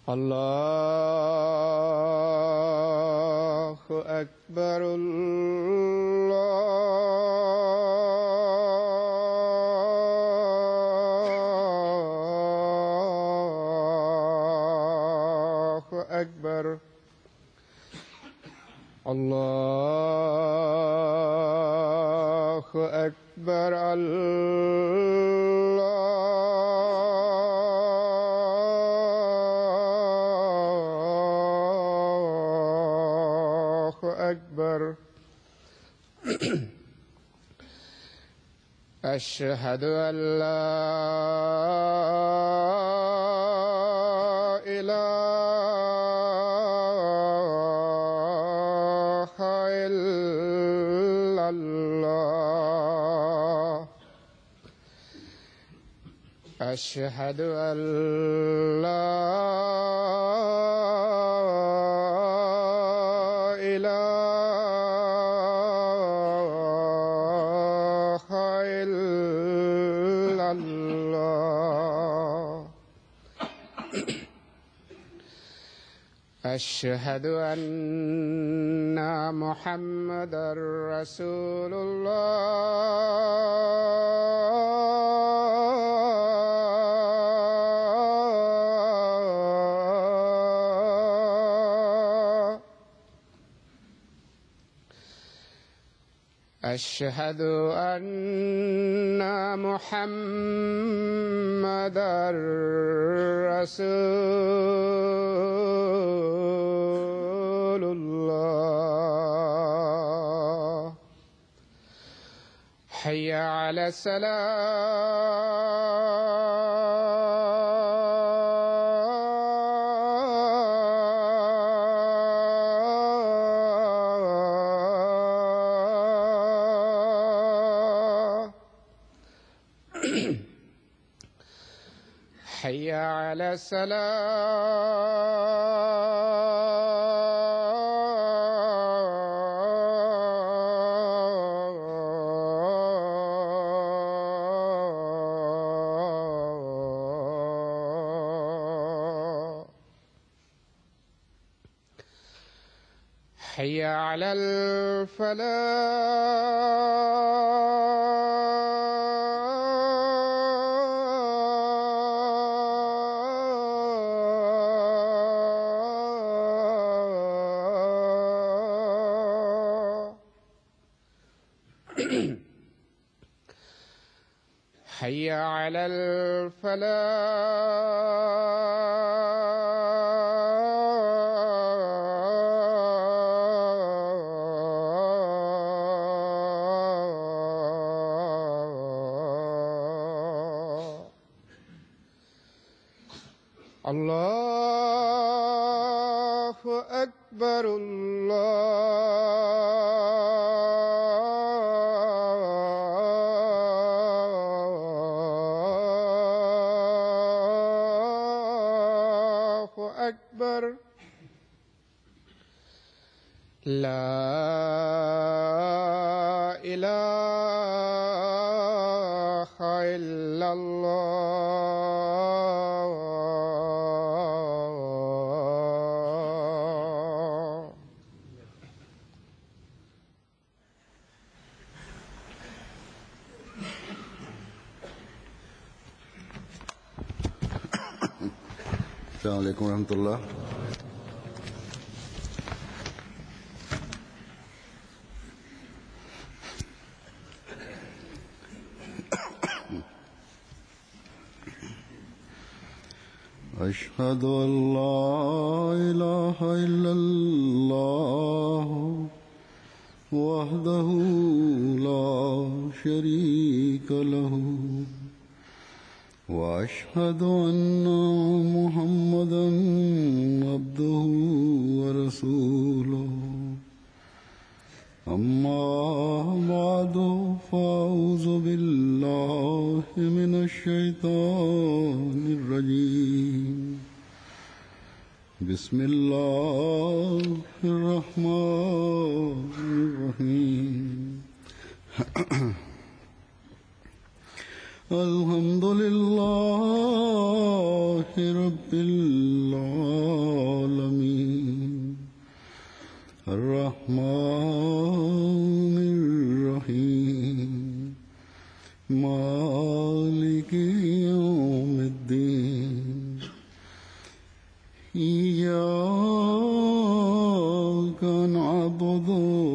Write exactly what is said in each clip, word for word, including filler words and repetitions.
الله أكبر. الله أكبر. الله أكبر. الله أكبر. أشهد أن لا إله إلا الله. أشهد أن لا إله إلا الله. أشهد أن محمدًا رسول الله. أشهد أن محمدًا رسول الله. حي على الصلاة. حي على الصلاة. حي على الفلاح. حي على الفلاح. الله أكبر. الله أكبر. لا إله إلا الله. السلام عليكم ورحمة الله. أشهد أن لا إله إلا الله وحده لا شريك له وأشهد أن محمدًا عبده ورسوله. أما بعد فأعوذ بالله من الشيطان الرجيم. بسم الله الرحمن الرحيم. الحمد لله رب العالمين الرحمن الرحيم مالك يوم الدين إياك نعبد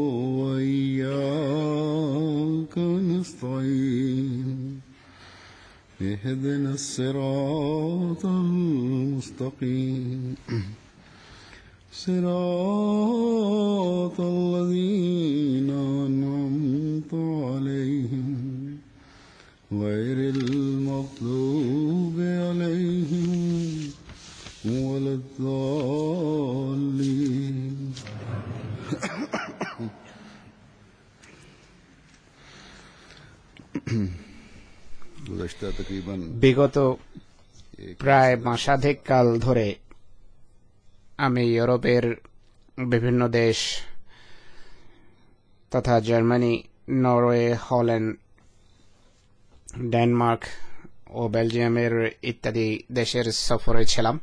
وإياك نستعين اهدنا الصراط المستقيم صراط الذين أنعمت عليهم غير المغضوب عليهم ولا الضالين गुज़श्ता तकरीबन বিগত প্রায় মাসাধিক কাল ধরে আমি ইউরোপের বিভিন্ন দেশ তথা জার্মানি, নরওয়ে, হল্যান্ড, ডেনমার্ক ও বেলজিয়ামের ইত্যাদি দেশের সফরে ছিলাম।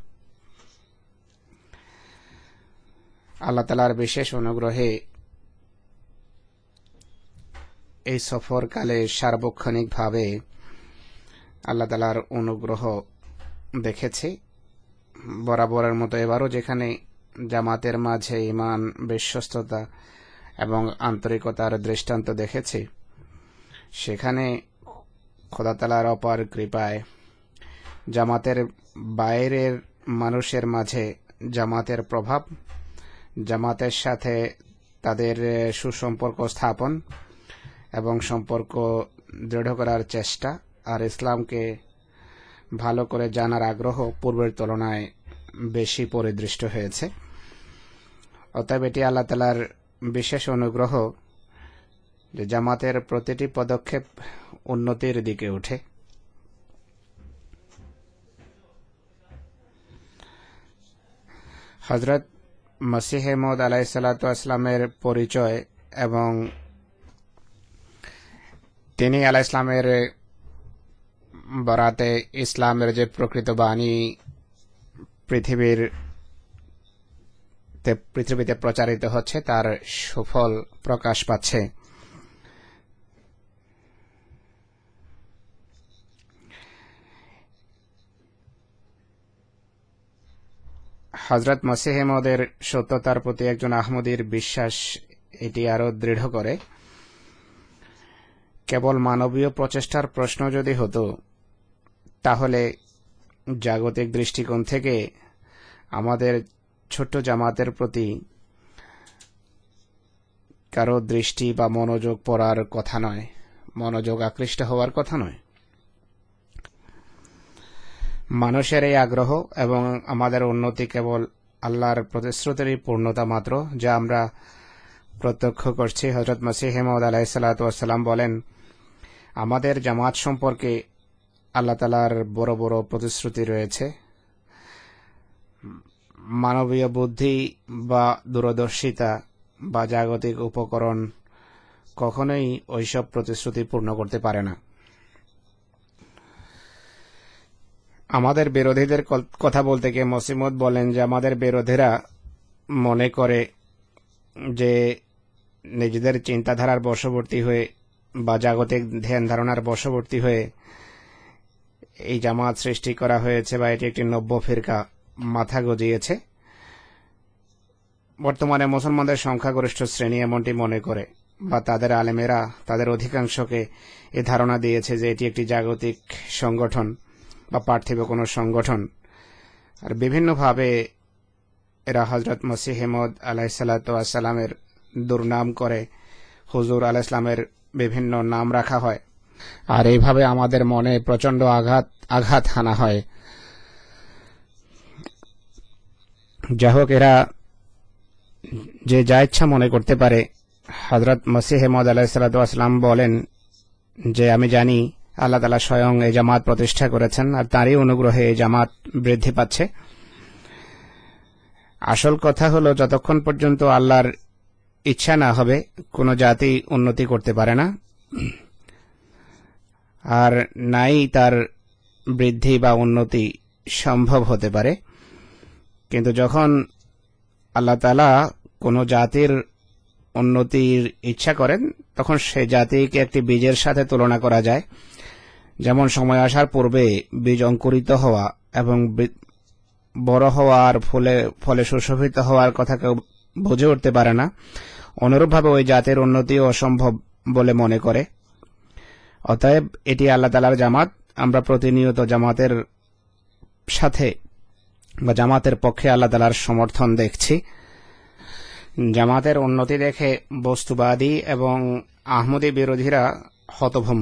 আল্লাহ তাআলার বিশেষ অনুগ্রহে এই সফরকালে সার্বক্ষণিকভাবে আল্লাহ তাআলার অনুগ্রহ দেখেছি। বরাবরের মতো এবারও যেখানে জামাতের মাঝে ঈমান, বিশ্বস্ততা এবং আন্তরিকতার দৃষ্টান্ত দেখেছি, সেখানে খোদা তাআলার অপার কৃপায় জামাতের বাইরের মানুষের মাঝে জামাতের প্রভাব, জামাতের সাথে তাদের সুসম্পর্ক স্থাপন এবং সম্পর্ক দৃঢ় করার চেষ্টা আর ইসলামকে ভালো করে জানার আগ্রহ পূর্বের তুলনায় বেশি পরিদৃষ্ট হয়েছে। অতএব এটি আল্লাহ তাআলার বিশেষ অনুগ্রহ যে জামাতের প্রতিটি পদক্ষেপ উন্নতির দিকে ওঠে। হযরত মসিহ মউদ আলাইহিস সালাতু ওয়াস সালামের পরিচয় এবং তিনি আলাইহিস সালামের বরাতে ইসলামের যে প্রকৃত বাণী পৃথিবীর পৃথিবীতে প্রচারিত হচ্ছে তার সুফল প্রকাশ পাচ্ছে। হযরত মসিহ মউদের সত্যতার প্রতি একজন আহমদীর বিশ্বাস এটি আরো দৃঢ় করে। কেবল মানবীয় প্রচেষ্টার প্রশ্ন যদি হতো, তাহলে জাগতিক দৃষ্টিকোণ থেকে আমাদের ছোট্ট জামাতের প্রতি কারো দৃষ্টি বা মনোযোগ পড়ার কথা নয়, মনোযোগ আকৃষ্ট হওয়ার কথা নয়। মানুষের এই আগ্রহ এবং আমাদের উন্নতি কেবল আল্লাহর প্রতিশ্রুতিরই পূর্ণতা মাত্র, যা আমরা প্রত্যক্ষ করছি। হযরত মসিহ মউদ আলাইহিস সালাতু ওয়াস সালাম বলেন, আমাদের জামাত সম্পর্কে আল্লাহ তাআলার বড় বড় প্রতিশ্রুতি রয়েছে। মানবীয় বুদ্ধি বা দূরদর্শিতা বা জাগতিক উপকরণ কখনোই ওইসব প্রতিশ্রুতি পূর্ণ করতে পারে না। আমাদের বিরোধীদের কথা বলতে গিয়ে মসিহ মউদ বলেন যে আমাদের বিরোধীরা মনে করে যে নিজেদের চিন্তাধারার বশবর্তী হয়ে বা জাগতিক ধ্যান ধারণার বশবর্তী হয়ে এই জামাত সৃষ্টি করা হয়েছে বা এটি একটি নব্য ফিরকা মাথা গজিয়েছে। বর্তমানে মুসলমানদের সংখ্যাগরিষ্ঠ শ্রেণী এমনটি মনে করে বা তাদের আলেমেরা তাদের অধিকাংশকে এ ধারণা দিয়েছে যে এটি একটি জাগতিক সংগঠন বা পার্থিব কোনো সংগঠন। আর বিভিন্নভাবে এরা হযরত মসিহ মউদ আলাইহিস সালাতু ওয়াস সালামের দুর্নাম করে, হুজুর আলাইহিস সালামের বিভিন্ন নাম রাখা হয়, আর এইভাবে আমাদের মনে প্রচন্ড আঘাত আঘাত হানা হয়। যাই হোক, এরা যে যা ইচ্ছা মনে করতে পারে। হযরত মসিহ মউদ আলাইহিস সালাতু ওয়াস সালাম বলেন যে আমি জানি আল্লাহ তাআলা স্বয়ং এই জামাত প্রতিষ্ঠা করেছেন আর তারই অনুগ্রহে এই জামাত বৃদ্ধি পাচ্ছে। আসল কথা হলো, যতক্ষণ পর্যন্ত আল্লাহর ইচ্ছা না হবে কোনো জাতি উন্নতি করতে পারে না। আর নাই তার বৃদ্ধি বা উন্নতি সম্ভব হতে পারে। কিন্তু যখন আল্লাহ তাআলা কোনো জাতির উন্নতির ইচ্ছা করেন তখন সেই জাতিকে একটি বীজের সাথে তুলনা করা যায়। যেমন সময় আসার পূর্বে বীজ অঙ্কুরিত হওয়া এবং বড় হওয়ার ফলে ফলে সুশোভিত হওয়ার কথা কেউ বুঝে উঠতে পারে না, অনুরূপভাবে ওই জাতির উন্নতি অসম্ভব বলে মনে করে। অতএব এটি আল্লাহ তাআলার জামাত। আমরা প্রতিনিয়ত জামাতের সাথে বা জামাতের পক্ষে আল্লাহ তাআলার সমর্থন দেখছি। জামাতের উন্নতি দেখে বস্তুবাদী এবং আহমদী বিরোধীরা হতভম্ব।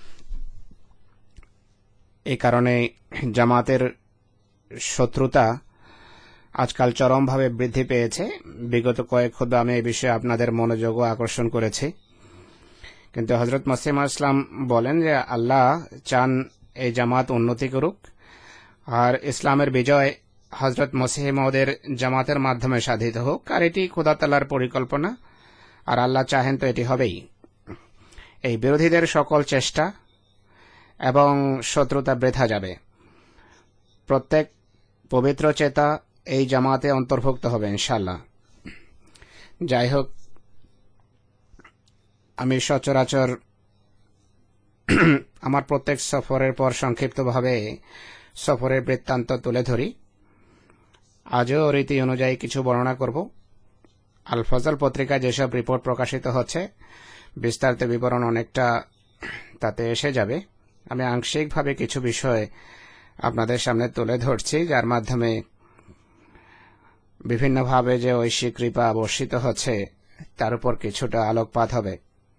এই কারণে জামাতের শত্রুতা আজকাল চরমভাবে বৃদ্ধি পেয়েছে। বিগত কয়েক খুতবা আমি এই বিষয়ে আপনাদের মনোযোগও আকর্ষণ করেছি। কিন্তু হযরত মসিহ মাউদ ইসলাম বলেন যে আল্লাহ চান এই জামাত উন্নতি করুক, আর ইসলামের বিজয় হযরত মসিহ মাউদের জামাতের মাধ্যমে সাধিত হোক। আর এটি খোদা তাআলার পরিকল্পনা, আর আল্লাহ চাহেন তো এটি হবেই। এই বিরোধীদের সকল চেষ্টা এবং শত্রুতা বৃথা যাবে। প্রত্যেক পবিত্র চেতা এই জামাতে অন্তর্ভুক্ত হবে ইনশাআল্লাহ। যাই হোক, আমি সচরাচর আমার প্রত্যেক সফরের পর সংক্ষিপ্তভাবে সফরের বৃত্তান্ত তুলে ধরি। আজও রীতি অনুযায়ী কিছু বর্ণনা করব। আল ফজল পত্রিকায় যেসব রিপোর্ট প্রকাশিত হচ্ছে বিস্তারিত বিবরণ অনেকটা তাতে এসে যাবে। আমি আংশিকভাবে কিছু বিষয় আপনাদের সামনে তুলে ধরছি, যার মাধ্যমে বিভিন্নভাবে যে ঐশিক কৃপা বর্ষিত হচ্ছে তার উপর কিছুটা আলোকপাত হবে।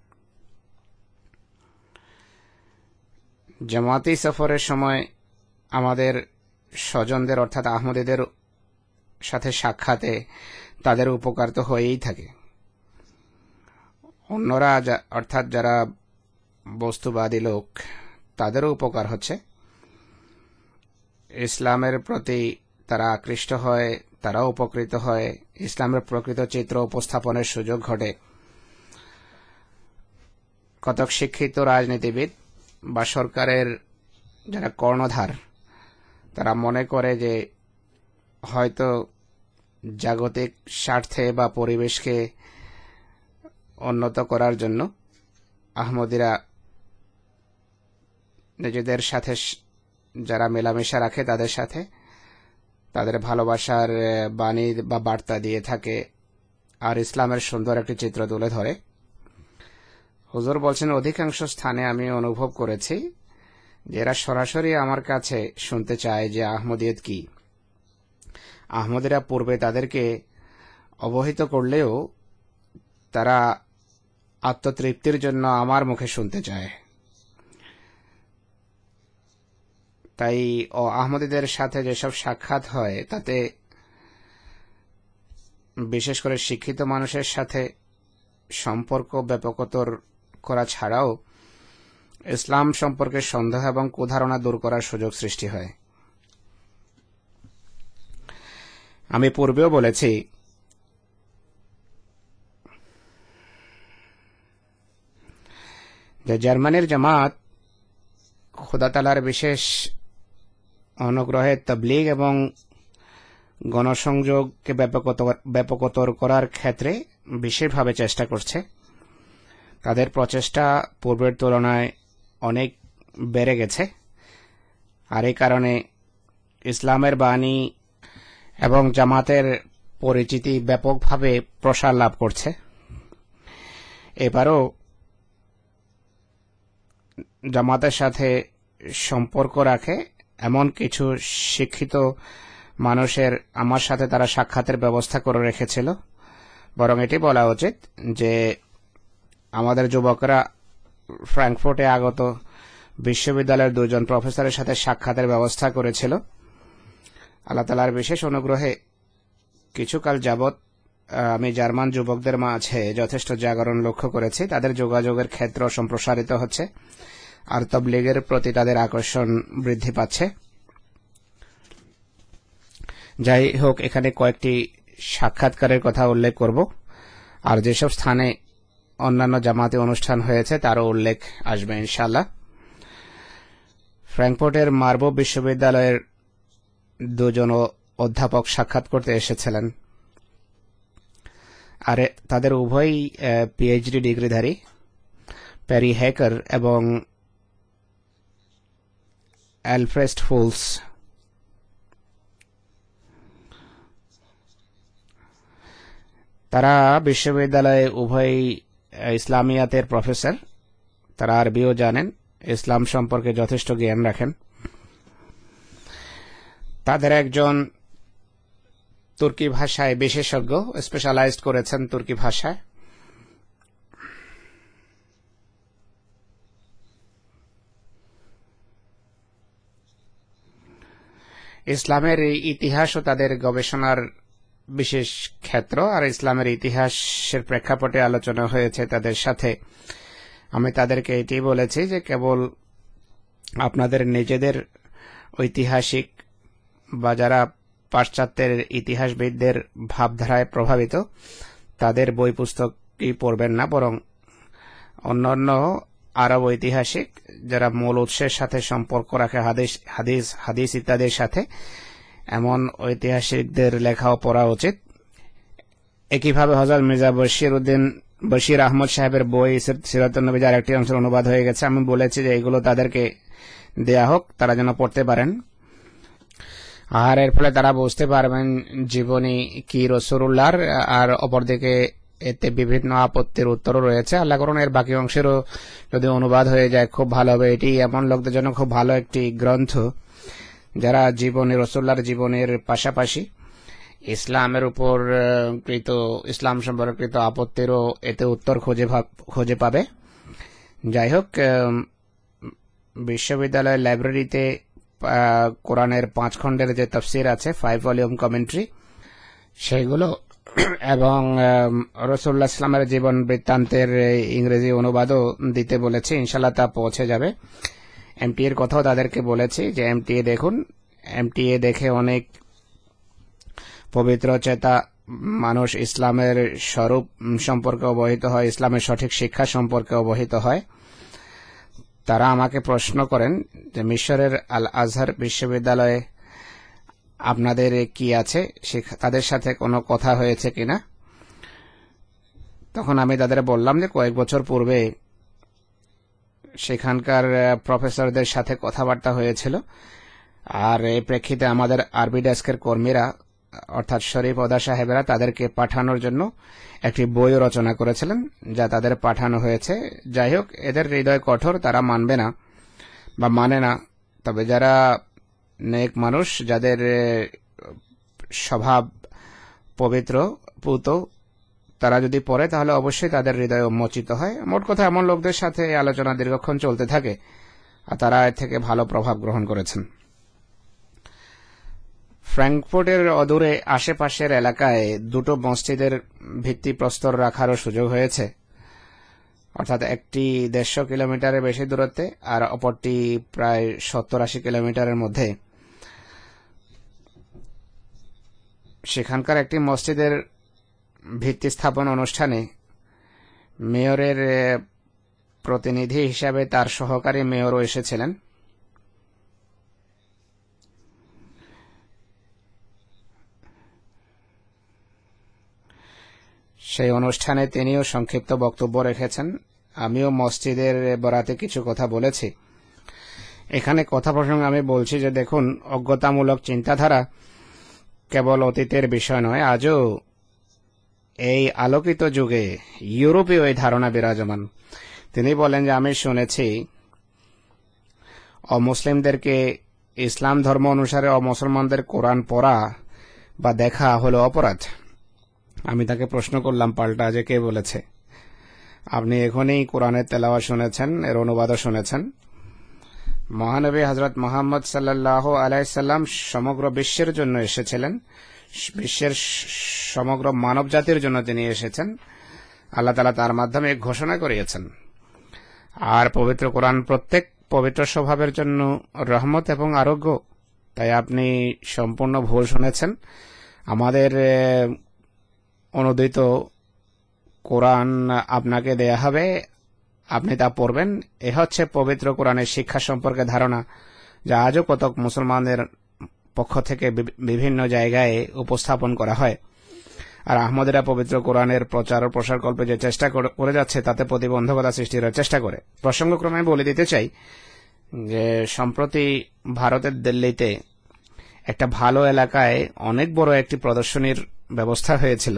জামাতি সফরের সময় আমাদের স্বজনদের অর্থাৎ আহমদীদের সাথে সাক্ষাতে তাদের উপকার তো হয়েই থাকে। অন্যরা অর্থাৎ যারা বস্তুবাদী লোক তাদেরও উপকার হচ্ছে। ইসলামের প্রতি তারা আকৃষ্ট হয়, তারাও উপকৃত হয়, ইসলামের প্রকৃত চিত্র উপস্থাপনের সুযোগ ঘটে। কতক শিক্ষিত রাজনীতিবিদ বা সরকারের যারা কর্ণধার তারা মনে করে যে হয়তো জাগতিক স্বার্থে বা পরিবেশকে উন্নত করার জন্য আহমদীরা নিজেদের সাথে যারা মেলামেশা রাখে তাদের সাথে তাদের ভালোবাসার বাণী বা বার্তা দিয়ে থাকে, আর ইসলামের সুন্দর একটি চিত্র তুলে ধরে। হুজুর বলছেন, অধিকাংশ স্থানে আমি অনুভব করেছি যে এরা সরাসরি আমার কাছে শুনতে চায় যে আহমদিয়ত কি। আহমদীরা পূর্বে তাদেরকে অবহিত করলেও তারা আত্মতৃপ্তির জন্য আমার মুখে শুনতে চায়। তাই ও আহমদীদের সাথে যেসব সাক্ষাৎ হয় তাতে বিশেষ করে শিক্ষিত মানুষের সাথে সম্পর্ক ব্যাপকতর করা ছাড়াও ইসলাম সম্পর্কে সন্দেহ এবং কুধারণা দূর করার সুযোগ সৃষ্টি হয়। আমি পূর্বেও বলেছি যে জার্মানির জামাত খোদা তাআলার বিশেষ অনুগ্রহে তাবলীগ এবং গণসংযোগকে ব্যাপকতর করার ক্ষেত্রে বিশেষভাবে চেষ্টা করছে। তাদের প্রচেষ্টা পূর্বের তুলনায় অনেক বেড়ে গেছে, আর এই কারণে ইসলামের বাণী এবং জামাতের পরিচিতি ব্যাপকভাবে প্রসার লাভ করছে। এবারও জামাতের সাথে সম্পর্ক রাখে এমন কিছু শিক্ষিত মানুষের আমার সাথে তারা সাক্ষাতের ব্যবস্থা করে রেখেছিল। বরং এটি বলা উচিত যে আমাদের যুবকরা ফ্র্যাঙ্কফুর্টে আগত বিশ্ববিদ্যালয়ের দুজন প্রফেসরের সাথে সাক্ষাতের ব্যবস্থা করেছিল। আল্লাহ তাআলার বিশেষ অনুগ্রহে কিছুকাল যাবৎ আমি জার্মান যুবকদের মাঝে যথেষ্ট জাগরণ লক্ষ্য করেছি। তাদের যোগাযোগের ক্ষেত্র সম্প্রসারিত হচ্ছে, আর তাবলীগের প্রতি তাদের আকর্ষণ বৃদ্ধি পাচ্ছে। যাই হোক, এখানে কয়েকটি সাক্ষাৎকারের কথা উল্লেখ করব, আর যেসব স্থানে অন্যান্য জামাতে অনুষ্ঠান হয়েছে তারও উল্লেখ আসবে ইনশাআল্লাহ। ফ্র্যাঙ্কফুর্টের মার্বো বিশ্ববিদ্যালয়ের দুজন অধ্যাপক সাক্ষাৎ করতে এসেছিলেন, আর তাদের উভয়ই পিএইচডি ডিগ্রিধারী, প্যারি হ্যাকার এবং অ্যালফ্রেড ফুলস। তারা বিশ্ববিদ্যালয়ে উভয় ইসলামিয়াতের প্রফেসর। তারা আরবিও জানেন, ইসলাম সম্পর্কে যথেষ্ট জ্ঞান রাখেন। তাদের একজন তুর্কি ভাষায় বিশেষজ্ঞ, স্পেশালাইজড করেছেন তুর্কি ভাষায়। ইসলামের ইতিহাসও তাদের গবেষণার বিশেষ ক্ষেত্র, আর ইসলামের ইতিহাসের প্রেক্ষাপটে আলোচনা হয়েছে তাদের সাথে। আমি তাদেরকে এটি বলেছি যে কেবল আপনাদের নিজেদের ঐতিহাসিক বা যারা পাশ্চাত্যের ইতিহাসবিদদের ভাবধারায় প্রভাবিত তাদের বই পুস্তকই পড়বেন না, বরং অন্যান্য আরব ঐতিহাসিক যারা মূল উৎসের সাথে সম্পর্ক রাখে, হাদিস হাদিস হাদিস ইত্যাদির সাথে, এমন ঐতিহাসিকদের লেখাও পড়া উচিত। একইভাবে হযরত মির্জা বশির উদ্দিন বশির আহমদ সাহেবের বই সিরাতুন নবীর আরেকটি অংশের অনুবাদ হয়ে গেছে। আমি বলেছি যে এগুলো তাদেরকে দেয়া হোক, তারা যেন পড়তে পারেন, আর এর ফলে তারা বুঝতে পারবেন জীবনী কি রাসূলুল্লাহর। আর অপরদিকে এতে বিভিন্ন আপত্তির উত্তরও রয়েছে। আল্লাহ করুন এর বাকি অংশেরও যদি অনুবাদ হয়ে যায় খুব ভালো হবে। এটি এমন লোকদের জন্য খুব ভালো একটি গ্রন্থ যারা জীবনী রাসূলুল্লাহর জীবনের পাশাপাশি ইসলামের উপর কৃত ইসলাম সম্পর্কিত আপত্তিরও এতে উত্তর খুঁজে খুঁজে পাবে। যাই হোক, বিশ্ববিদ্যালয়ের লাইব্রেরিতে কোরআনের পাঁচ খণ্ডের যে তাফসির আছে, ফাইভ ভলিউম কমেন্ট্রি, সেগুলো এবং রাসূলুল্লাহ ইসলামের জীবন বৃত্তান্তের ইংরেজি অনুবাদও দিতে বলেছি। ইনশাআল্লাহ তা পৌঁছে যাবে। এমটি এর কথাও তাদেরকে বলেছি যে এমটি এ দেখুন, এমটি এ দেখে অনেক পবিত্র চেতা মানুষ ইসলামের স্বরূপ সম্পর্কে অবহিত হয়, ইসলামের সঠিক শিক্ষা সম্পর্কে অবহিত হয়। তারা আমাকে প্রশ্ন করেন যে মিশরের আল আজহার বিশ্ববিদ্যালয়ে আপনাদের কি আছে, তাদের সাথে কোনো কথা হয়েছে কিনা। তখন আমি তাদের বললাম যে কয়েক বছর পূর্বে সেখানকার প্রফেসরদের সাথে কথাবার্তা হয়েছিল, আর এই প্রেক্ষিতে আমাদের আরবি ডেস্কের কর্মীরা অর্থাৎ শরীফ ওদা সাহেবেরা তাদেরকে পাঠানোর জন্য একটি বই রচনা করেছিলেন, যা তাদের পাঠানো হয়েছে। যাই হোক, এদের হৃদয় কঠোর, তারা মানবে না বা মানে না। তবে যারা নেক মানুষ, যাদের স্বভাব পবিত্র পুত, তারা যদি পড়ে তাহলে অবশ্যই তাদের হৃদয় উন্মোচিত হয়। মোট কথা এমন লোকদের সাথে আলোচনা দীর্ঘক্ষণ চলতে থাকে, আর তারা এর থেকে ভালো প্রভাব গ্রহণ করেছেন। ফ্র্যাঙ্কফুর্টের অদূরে আশেপাশের এলাকায় দুটো মসজিদের ভিত্তিপ্রস্তর রাখারও সুযোগ হয়েছে, অর্থাৎ একটি দেড়শো কিলোমিটারের বেশি দূরত্বে আর অপরটি প্রায় সত্তর আশি কিলোমিটারের মধ্যে। সেখানকার একটি মসজিদের ভিত্তি স্থাপন অনুষ্ঠানে মেয়রের প্রতিনিধি হিসাবে তার সহকারী মেয়রও এসেছিলেন। সেই অনুষ্ঠানে তিনিও সংক্ষিপ্ত বক্তব্য রেখেছেন। আমিও মসজিদের বরাতে কিছু কথা বলেছি। এখানে কথা প্রসঙ্গে আমি বলছি যে দেখুন, অজ্ঞতামূলক চিন্তাধারা কেবল অতীতের বিষয় নয়, আজও এই আলোকিত যুগে ইউরোপীয় এই ধারণা বিরাজমান। তিনি বলেন যে আমি শুনেছি অমুসলিমদেরকে ইসলাম ধর্ম অনুসারে অমুসলমানদের কোরআন পড়া বা দেখা হলো অপরাধ। আমি তাকে প্রশ্ন করলাম পাল্টা যে কে বলেছে? আপনি এখনই কোরআনের তেলাওয়াত শুনেছেন, এর অনুবাদও শুনেছেন। মহানবী হযরত মুহাম্মদ সাল্লাল্লাহু আলাইহি সাল্লাম সমগ্র বিশ্বের জন্য এসেছিলেন, বিশ্বের সমগ্র মানব জাতির জন্য তিনি এসেছেন। আল্লাহ তাআলা তার মাধ্যমে ঘোষণা করিয়েছেন। আর পবিত্র কোরআন প্রত্যেক পবিত্র স্বভাবের জন্য রহমত এবং আরোগ্য। তাই আপনি সম্পূর্ণ ভুল শুনেছেন। আমাদের অনুদিত কোরআন আপনাকে দেয়া হবে, আপনি তা পড়বেন। এ হচ্ছে পবিত্র কোরআনের শিক্ষা সম্পর্কে ধারণা। যা আজও কতক মুসলমানদের পক্ষ থেকে বিভিন্ন জায়গায় উপস্থাপন করা হয়। আর আহমদীরা পবিত্র কোরআনের প্রচার ও প্রসার কল্পে যে চেষ্টা করে যাচ্ছে তাতে প্রতিবন্ধকতা সৃষ্টির চেষ্টা করে। প্রসঙ্গক্রমে বলে দিতে চাই যে সম্প্রতি ভারতের দিল্লিতে একটা ভালো এলাকায় অনেক বড় একটি প্রদর্শনীর ব্যবস্থা হয়েছিল।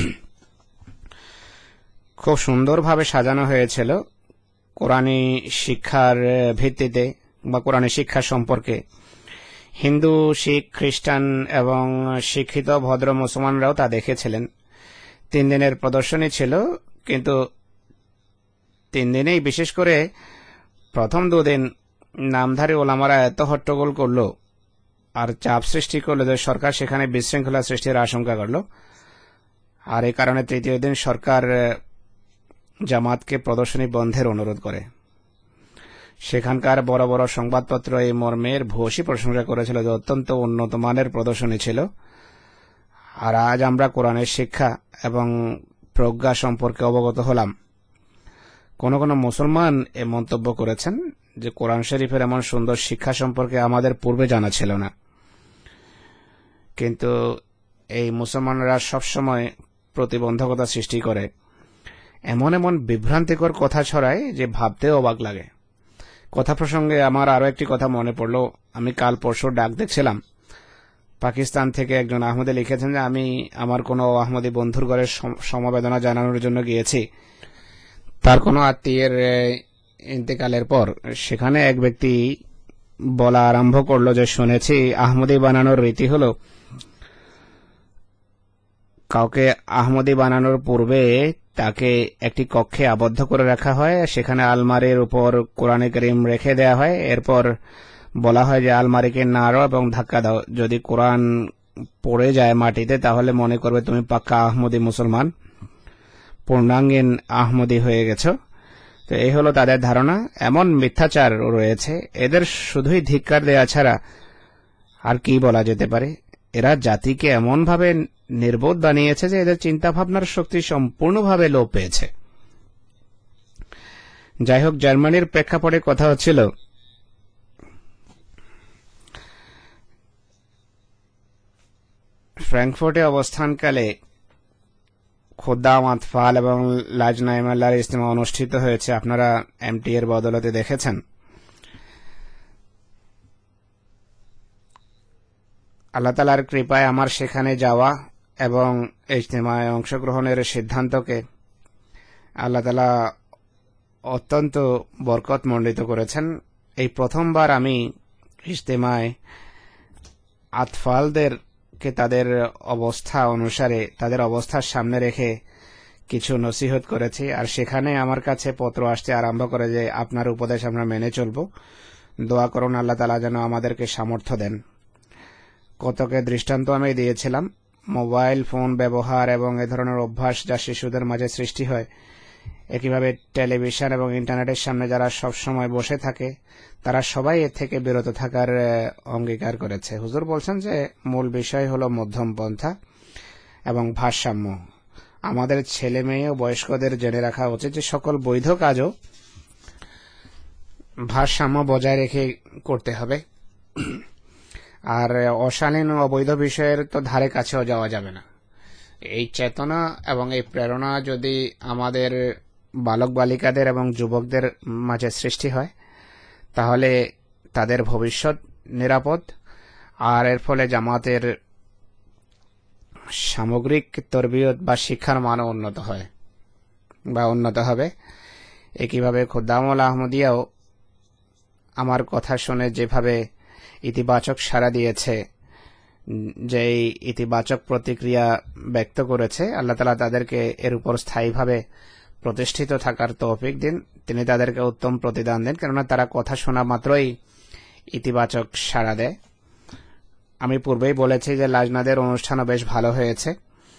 খুব সুন্দরভাবে সাজানো হয়েছিল কোরআনী শিক্ষার ভিত্তিতে বা কোরআনী শিক্ষা সম্পর্কে। হিন্দু, শিখ, খ্রিস্টান এবং শিক্ষিত ভদ্র মুসলমানরাও তা দেখেছিলেন। তিন দিনের প্রদর্শনী ছিল, কিন্তু তিন দিনেই বিশেষ করে প্রথম দুদিন নামধারী ওলামারা এত হট্টগোল করল আর চাপ সৃষ্টি করল যে সরকার সেখানে বিশৃঙ্খলা সৃষ্টির আশঙ্কা করল। আর এই কারণে তৃতীয় দিন সরকার জামাতকে প্রদর্শনী বন্ধের অনুরোধ করে। সেখানকার বড় বড় সংবাদপত্র এই মর্মের ভূয়সী প্রশংসা করেছিল যে অত্যন্ত উন্নত মানের প্রদর্শনী ছিল। আর আজ আমরা কোরআনের শিক্ষা এবং প্রজ্ঞা সম্পর্কে অবগত হলাম। কোন কোন মুসলমান এ মন্তব্য করেছেন যে কোরআন শরীফের এমন সুন্দর শিক্ষা সম্পর্কে আমাদের পূর্বে জানা ছিল না। কিন্তু এই মুসলমানরা সবসময় প্রতিবন্ধকতা সৃষ্টি করে, এমন এমন বিভ্রান্তিকর কথা ছড়ায় যে ভাবতেও অবাক লাগে। কথা প্রসঙ্গে আমার আরো একটি কথা মনে পড়ল। আমি কাল পরশু ডাক দেখছিলাম, পাকিস্তান থেকে একজন আহমদী লিখেছেন যে আমি আমার কোনো আহমদী বন্ধুর ঘরে সমবেদনা জানানোর জন্য গিয়েছি। তার কোনো আত্মীয়ের ইন্তেকালের পর সেখানে এক ব্যক্তি বলা আরম্ভ করলো যে শুনেছি আহমদী বানানোর রীতি হলো কাউকে আহমদী বানানোর পূর্বে তাকে একটি কক্ষে আবদ্ধ করে রাখা হয়, সেখানে আলমারির উপর কোরআনে কারীম রেখে দেয়া হয়। এরপর বলা হয় যে আলমারিকে নাড়ো এবং ধাক্কা দাও, যদি কোরআন পড়ে যায় মাটিতে তাহলে মনে করবে তুমি পাক্কা আহমদী মুসলমান, পূর্ণাঙ্গীন আহমদী হয়ে গেছো। তো এই হলো তাদের ধারণা। এমন মিথ্যাচার রয়েছে, এদের শুধুই ধিক্কার দেয়া ছাড়া আর কি বলা যেতে পারে। এরা জাতিকে এমনভাবে নির্বোধ বানিয়েছে যে এদের চিন্তা ভাবনার শক্তি সম্পূর্ণভাবে লোপ পেয়েছে। যাই হোক, জার্মানির প্রেক্ষাপটে কথা হচ্ছিল ফ্র্যাঙ্কফুর্টে অবস্থানকালে খুদ্দাম আতফাল এবং লাজনা ইমাল্লার ইজতিমা অনুষ্ঠিত হয়েছে। আপনারা এমটি এর বদলতে দেখেছেন। আল্লাহ তাআলার কৃপায় আমার সেখানে যাওয়া এবং ইজতিমায় অংশগ্রহণের সিদ্ধান্তকে আল্লাহ তাআলা অত্যন্ত বরকতমণ্ডিত করেছেন। এই প্রথমবার আমি ইজতিমায় আতফালদেরকে তাদের অবস্থা অনুসারে তাদের অবস্থার সামনে রেখে কিছু নসিহত করেছি। আর সেখানে আমার কাছে পত্র আসতে আরম্ভ করে যে আপনার উপদেশ আমরা মেনে চলব, দোয়া করুন আল্লাহ তাআলা যেন আমাদেরকে সামর্থ্য দেন। কতকে দৃষ্টান্ত আমি দিয়েছিলাম, মোবাইল ফোন ব্যবহার এবং এ ধরনের অভ্যাস যা শিশুদের মাঝে সৃষ্টি হয়, একইভাবে টেলিভিশন এবং ইন্টারনেটের সামনে যারা সব সময় বসে থাকে তারা সবাই এর থেকে বিরত থাকার অঙ্গীকার করেছে। হুজুর বলছেন যে মূল বিষয় হলো মধ্যম পন্থা এবং ভারসাম্য। আমাদের ছেলে মেয়ে ও বয়স্কদের জেনে রাখা উচিত যে সকল বৈধ কাজও ভারসাম্য বজায় রেখে করতে হবে, আর অশালীন ও অবৈধ বিষয়ের তো ধারে কাছেও যাওয়া যাবে না। এই চেতনা এবং এই প্রেরণা যদি আমাদের বালক বালিকাদের এবং যুবকদের মাঝে সৃষ্টি হয় তাহলে তাদের ভবিষ্যৎ নিরাপদ, আর এর ফলে জামাতের সামগ্রিক তরবিয়ত বা শিক্ষার মানও উন্নত হয় বা উন্নত হবে। একইভাবে খুদ্দামুল আহমদিয়াও আমার কথা শুনে যেভাবে ইতিবাচক সাড়া দিয়েছে, যে ইতিবাচক প্রতিক্রিয়া ব্যক্ত করেছে, আল্লাহ তাআলা তাদেরকে এর উপর স্থায়ীভাবে প্রতিষ্ঠিত থাকার তৌফিক দিন, তিনি তাদেরকে উত্তম প্রতিদান দেন, কেননা তারা কথা শোনা মাত্রই ইতিবাচক সাড়া দেয়। আমি পূর্বেই বলেছি যে লাজনাদের অনুষ্ঠানও বেশ ভালো হয়েছে,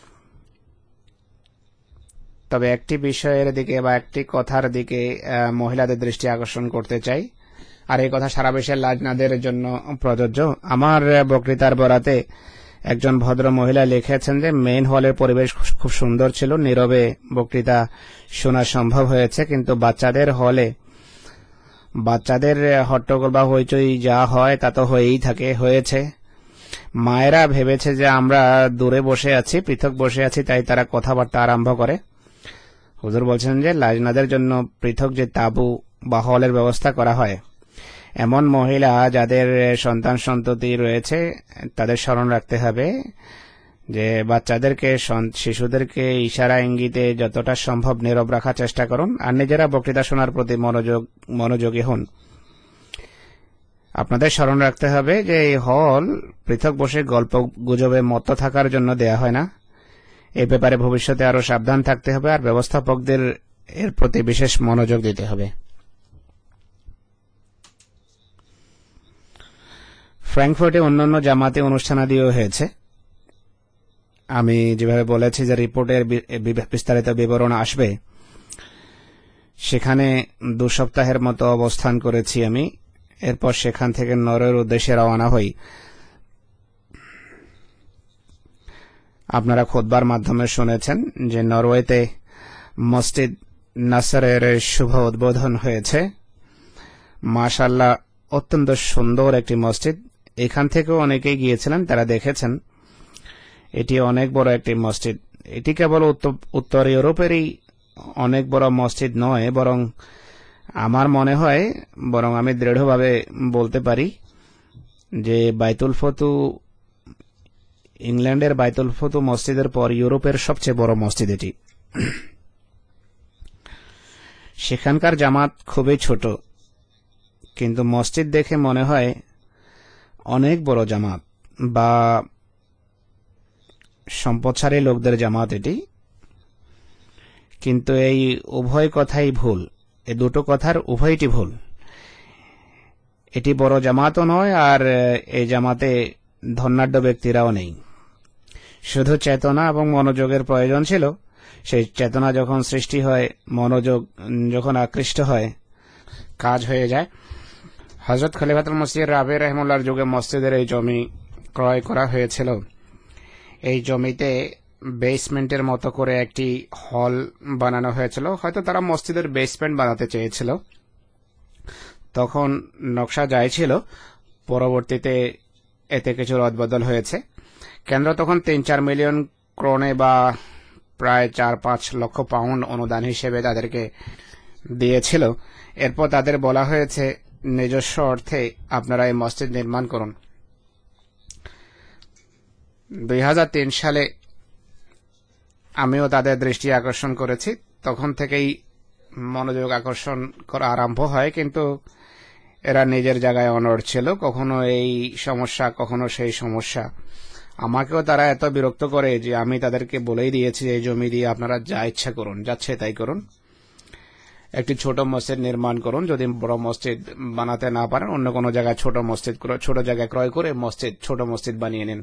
তবে একটি বিষয়ের দিকে বা একটি কথার দিকে মহিলাদের দৃষ্টি আকর্ষণ করতে চাই, আর এই কথা সারা বিশ্বের লাজনাদের জন্য প্রযোজ্য। আমার বক্তৃতার বরাতে একজন ভদ্র মহিলা লিখেছেন যে মেইন হলের পরিবেশ খুব সুন্দর ছিল, নীরবে বক্তৃতা শোনা সম্ভব হয়েছে, কিন্তু বাচ্চাদের হলে বাচ্চাদের হট্টগোল বা হইচই যা হয় তা তো হয়েই থাকে, হয়েছে। মায়েরা ভেবেছে যে আমরা দূরে বসে আছি, পৃথক বসে আছি, তাই তারা কথাবার্তা আরম্ভ করে। হুজুর বলছেন যে লাজনাদের জন্য পৃথক যে তাঁবু বা হলের ব্যবস্থা করা হয়, এমন মহিলা যাদের সন্তান সন্ততি রয়েছে তাদের স্মরণ রাখতে হবে যে বাচ্চাদেরকে, শিশুদেরকে ইশারা ইঙ্গিতে যতটা সম্ভব নীরব রাখার চেষ্টা করুন, আর নিজেরা বক্তৃতা শোনার প্রতি মনোযোগ মনোযোগী হন। আপনাদের স্মরণ রাখতে হবে যে এই হল পৃথক বসে গল্প গুজবে মত্ত থাকার জন্য দেয়া হয় না। এ ব্যাপারে ভবিষ্যতে আরো সাবধান থাকতে হবে, আর ব্যবস্থাপকদের এর প্রতি বিশেষ মনোযোগ দিতে হবে। ফ্র্যাঙ্কফুর্টে অন্যান্য জামাতে অনুষ্ঠানাদিও হয়েছে। আমি যেভাবে বলেছি যে রিপোর্টের বিস্তারিত বিবরণ আসবে, সেখানে দু সপ্তাহের মতো অবস্থান করেছি আমি। এরপর সেখান থেকে নরওয়ের উদ্দেশ্যে রওনা হই। আপনারা খুতবার মাধ্যমে শুনেছেন যে নরওয়েতে মসজিদ নাসরের শুভ উদ্বোধন হয়েছে। মাশাআল্লাহ, অত্যন্ত সুন্দর একটি মসজিদ। এখান থেকেও অনেকেই গিয়েছিলেন, তারা দেখেছেন এটি অনেক বড় একটি মসজিদ। এটি কেবল উত্তর ইউরোপেরই অনেক বড় মসজিদ নয়, বরং আমার মনে হয়, বরং আমি দৃঢ়ভাবে বলতে পারি যে বাইতুল ফতু, ইংল্যান্ডের বাইতুল ফতু মসজিদের পর ইউরোপের সবচেয়ে বড় মসজিদ এটি। সেখানকার জামাত খুবই ছোট, কিন্তু মসজিদ দেখে মনে হয় অনেক বড় জামাত বা সম্পদশালী লোকদের জামাত এটি। কিন্তু এই উভয় কথাই ভুল, এই দুটো কথার উভয়টি ভুল। এটি বড় জামাতও নয়, আর এই জামাতে ধনাঢ্য ব্যক্তিরাও নেই। শুধু চেতনা এবং মনোযোগের প্রয়োজন ছিল। সেই চেতনা যখন সৃষ্টি হয়, মনোযোগ যখন আকৃষ্ট হয়, কাজ হয়ে যায়। হযরত খলিফাতুল মসিহ রাবে রহমুল্লাহর যুগে মসজিদের এই জমি ক্রয় করা হয়েছিল। এই জমিতে বেসমেন্টের মতো করে একটি হল বানানো হয়েছিল। হয়তো তারা মসজিদের বেসমেন্ট বানাতে চেয়েছিল, তখন নকশা যাই ছিল। পরবর্তীতে এতে কিছু রদবদল হয়েছে। কেন্দ্র তখন তিন চার মিলিয়ন ক্রোনে বা প্রায় চার পাঁচ লক্ষ পাউন্ড অনুদান হিসেবে তাদেরকে দিয়েছিল। এরপর তাদের বলা হয়েছে নিজস্ব অর্থে আপনারা এই মসজিদ নির্মাণ করুন। দুই হাজার তিন সালে আমিও তাদের দৃষ্টি আকর্ষণ করেছি। তখন থেকেই মনোযোগ আকর্ষণ করা আরম্ভ হয়, কিন্তু এরা নিজের জায়গায় অনড় ছিল। কখনো এই সমস্যা, কখনো সেই সমস্যা। আমাকেও তারা এত বিরক্ত করে যে আমি তাদেরকে বলেই দিয়েছি এই জমি দিয়ে আপনারা যা ইচ্ছা করুন, যাচ্ছে তাই করুন। একটি ছোট মসজিদ নির্মাণ করুন। যদি বড় মসজিদ বানাতে না পারেন, অন্য কোনো জায়গায় ছোট মসজিদ, ছোট জায়গায় ক্রয় করে মসজিদ, ছোট মসজিদ বানিয়ে নিন।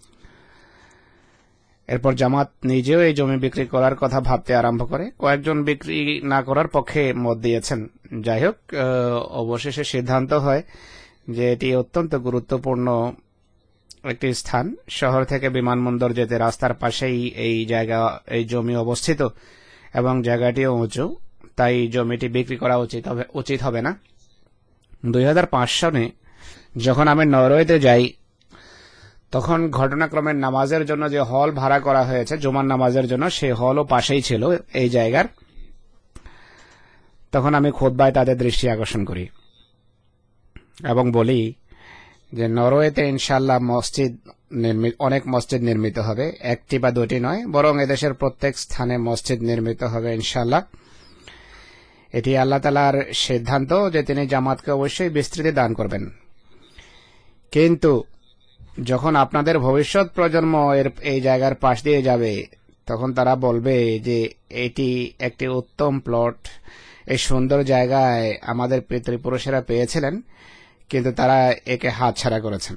এরপর জামাত নিজেও এই জমি বিক্রি করার কথা ভাবতে আরম্ভ করে। কয়েকজন বিক্রি না করার পক্ষে মত দিয়েছেন। যাই হোক, অবশেষে সিদ্ধান্ত হয় যে এটি অত্যন্ত গুরুত্বপূর্ণ একটি স্থান। শহর থেকে বিমানবন্দর যেতে রাস্তার পাশেই এই জায়গা, এই জমি অবস্থিত, এবং জায়গাটিও উঁচু, তাই জমিটি বিক্রি করা উচিত হবে উচিত হবে না। দুই হাজার পাঁচ সালে যখন আমি নরওয়েতে যাই, তখন ঘটনাক্রমে নামাজের জন্য যে হল ভাড়া করা হয়েছে জুমার নামাজের জন্য, সেই হলও পাশেই ছিল এই জায়গার। তখন আমি খুতবায় তাদের দৃষ্টি আকর্ষণ করি এবং বলি যে নরওয়েতে ইনশাআল্লাহ মসজিদ নির্মিত, অনেক মসজিদ নির্মিত হবে, একটি বা দুটি নয়, বরং এদেশের প্রত্যেক স্থানে মসজিদ নির্মিত হবে ইনশাআল্লাহ। এটি আল্লাহ তাআলার সিদ্ধান্ত যে তিনি জামাতকে অবশ্যই বিস্তৃতি দান করবেন। কিন্তু যখন আপনাদের ভবিষ্যৎ প্রজন্ম এর এই জায়গার পাশ দিয়ে যাবে, তখন তারা বলবে যে এটি একটি উত্তম প্লট, এই সুন্দর জায়গায় আমাদের পিতৃপুরুষেরা পেয়েছিলেন, কিন্তু তারা একে হাতছাড়া করেছেন।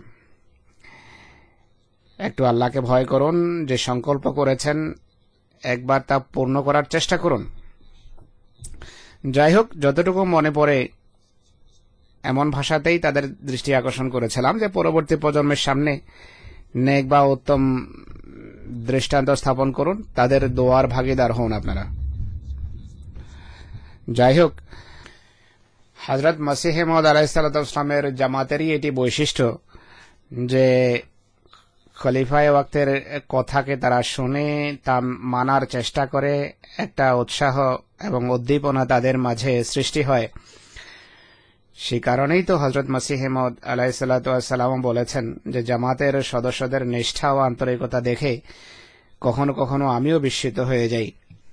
একটু আল্লাহকে ভয় করুন। যে সংকল্প করেছেন একবার তা পূর্ণ করার চেষ্টা করুন। যাই হোক, যতটুকু মনে পড়ে এমন ভাষাতেই তাদের দৃষ্টি আকর্ষণ করেছিলাম যে পরবর্তী প্রজন্মের সামনে নেক বা উত্তম দৃষ্টান্ত স্থাপন করুন, তাদের দোয়ার ভাগীদার হন আপনারা। যাই হোক, হযরত মসিহ মাউদ আলাইহিস সালামের জামাতেরই এটি বৈশিষ্ট্য যে খলিফায়ে ওয়াক্তের কথাকে তারা শুনে তা মানার চেষ্টা করে, একটা উৎসাহ এবং উদ্দীপনা তাদের মাঝে সৃষ্টি হয়। সেই কারণেই তো হযরত মসিহ মাউদ আলাইহিস সালাম বলেছেন যে জামাতের সদস্যদের নিষ্ঠা ও আন্তরিকতা দেখে কখনো কখনো আমিও বিস্মিত হয়ে যাই।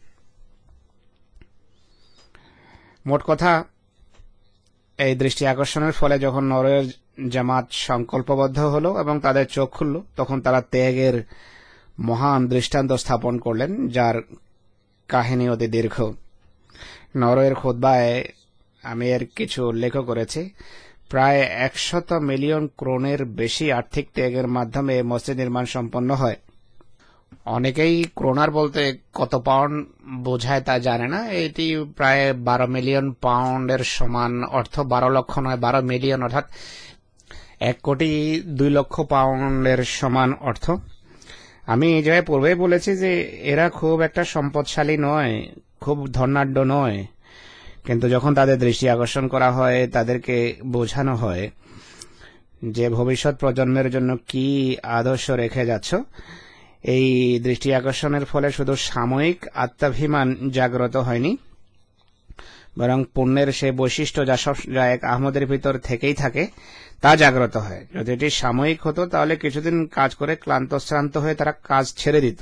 মোট কথা, এই দৃষ্টি আকর্ষণের ফলে যখন নরওয়ের জামাত সংকল্পবদ্ধ হলো এবং তাদের চোখ খুলল, তখন তারা ত্যাগের মহান দৃষ্টান্ত স্থাপন করলেন, যার কাহিনী অতি দীর্ঘ। নরওয়ের খুতবায় আমি এর কিছু উল্লেখ করেছি। প্রায় একশত মিলিয়ন ক্রোনের বেশি আর্থিক ত্যাগের মাধ্যমে মসজিদ নির্মাণ সম্পন্ন হয়। অনেকেই ক্রোনার বলতে কত পাউন্ড বোঝায় তা জানে না। এটি প্রায় বারো মিলিয়ন পাউন্ডের সমান অর্থ, বারো লক্ষ নয়, বারো মিলিয়ন, অর্থাৎ এক কোটি দুই লক্ষ পাউন্ডের সমান অর্থ। আমি এই জায়গায় পূর্বেই বলেছি যে এরা খুব একটা সম্পদশালী নয়, খুব ধনাঢ্য নয়, কিন্তু যখন তাদের দৃষ্টি আকর্ষণ করা হয়, তাদেরকে বোঝানো হয় যে ভবিষ্যৎ প্রজন্মের জন্য কি আদর্শ রেখে যাচ্ছ, এই দৃষ্টি আকর্ষণের ফলে শুধু সাময়িক আত্মাভিমান জাগ্রত হয়নি, বরং পুণ্যের সে বৈশিষ্ট্য যা সব যা এক আহমদের ভিতর থেকেই থাকে তা জাগ্রত হয়। যদি এটি সাময়িক হতো তাহলে কিছুদিন কাজ করে ক্লান্ত শ্রান্ত হয়ে তারা কাজ ছেড়ে দিত।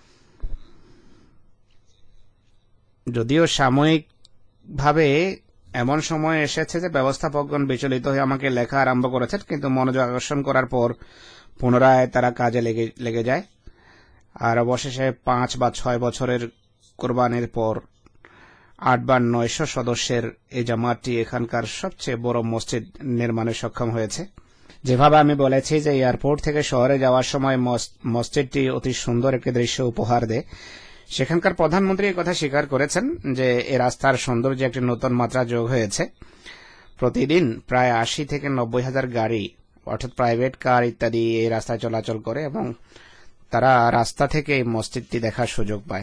যদিও সাময়িক ভাবে এমন সময় এসেছে যে ব্যবস্থাপকগণ বিচলিত হয়ে আমাকে লেখা আরম্ভ করেছেন, কিন্তু মনোযোগ আকর্ষণ করার পর পুনরায় তারা কাজে লেগে লেগে যায়। আর অবশেষে পাঁচ বা ছয় বছরের কোরবানির পর আট বা নয়শো সদস্যের এই জামাতটি এখানকার সবচেয়ে বড় মসজিদ নির্মাণে সক্ষম হয়েছে। যেভাবে আমি বলেছি যে এয়ারপোর্ট থেকে শহরে যাওয়ার সময় মসজিদটি অতি সুন্দর একটি দৃশ্য উপহার দেয়, সেখানকার প্রধানমন্ত্রী এই কথা স্বীকার করেছেন যে এই রাস্তার সৌন্দর্যে একটি নতুন মাত্রা যোগ হয়েছে। প্রতিদিন প্রায় আশি থেকে নব্বই হাজার গাড়ি, অর্থাৎ প্রাইভেট কার ইত্যাদি এই রাস্তায় চলাচল করে এবং তারা রাস্তা থেকে এই মসজিদটি দেখার সুযোগ পায়।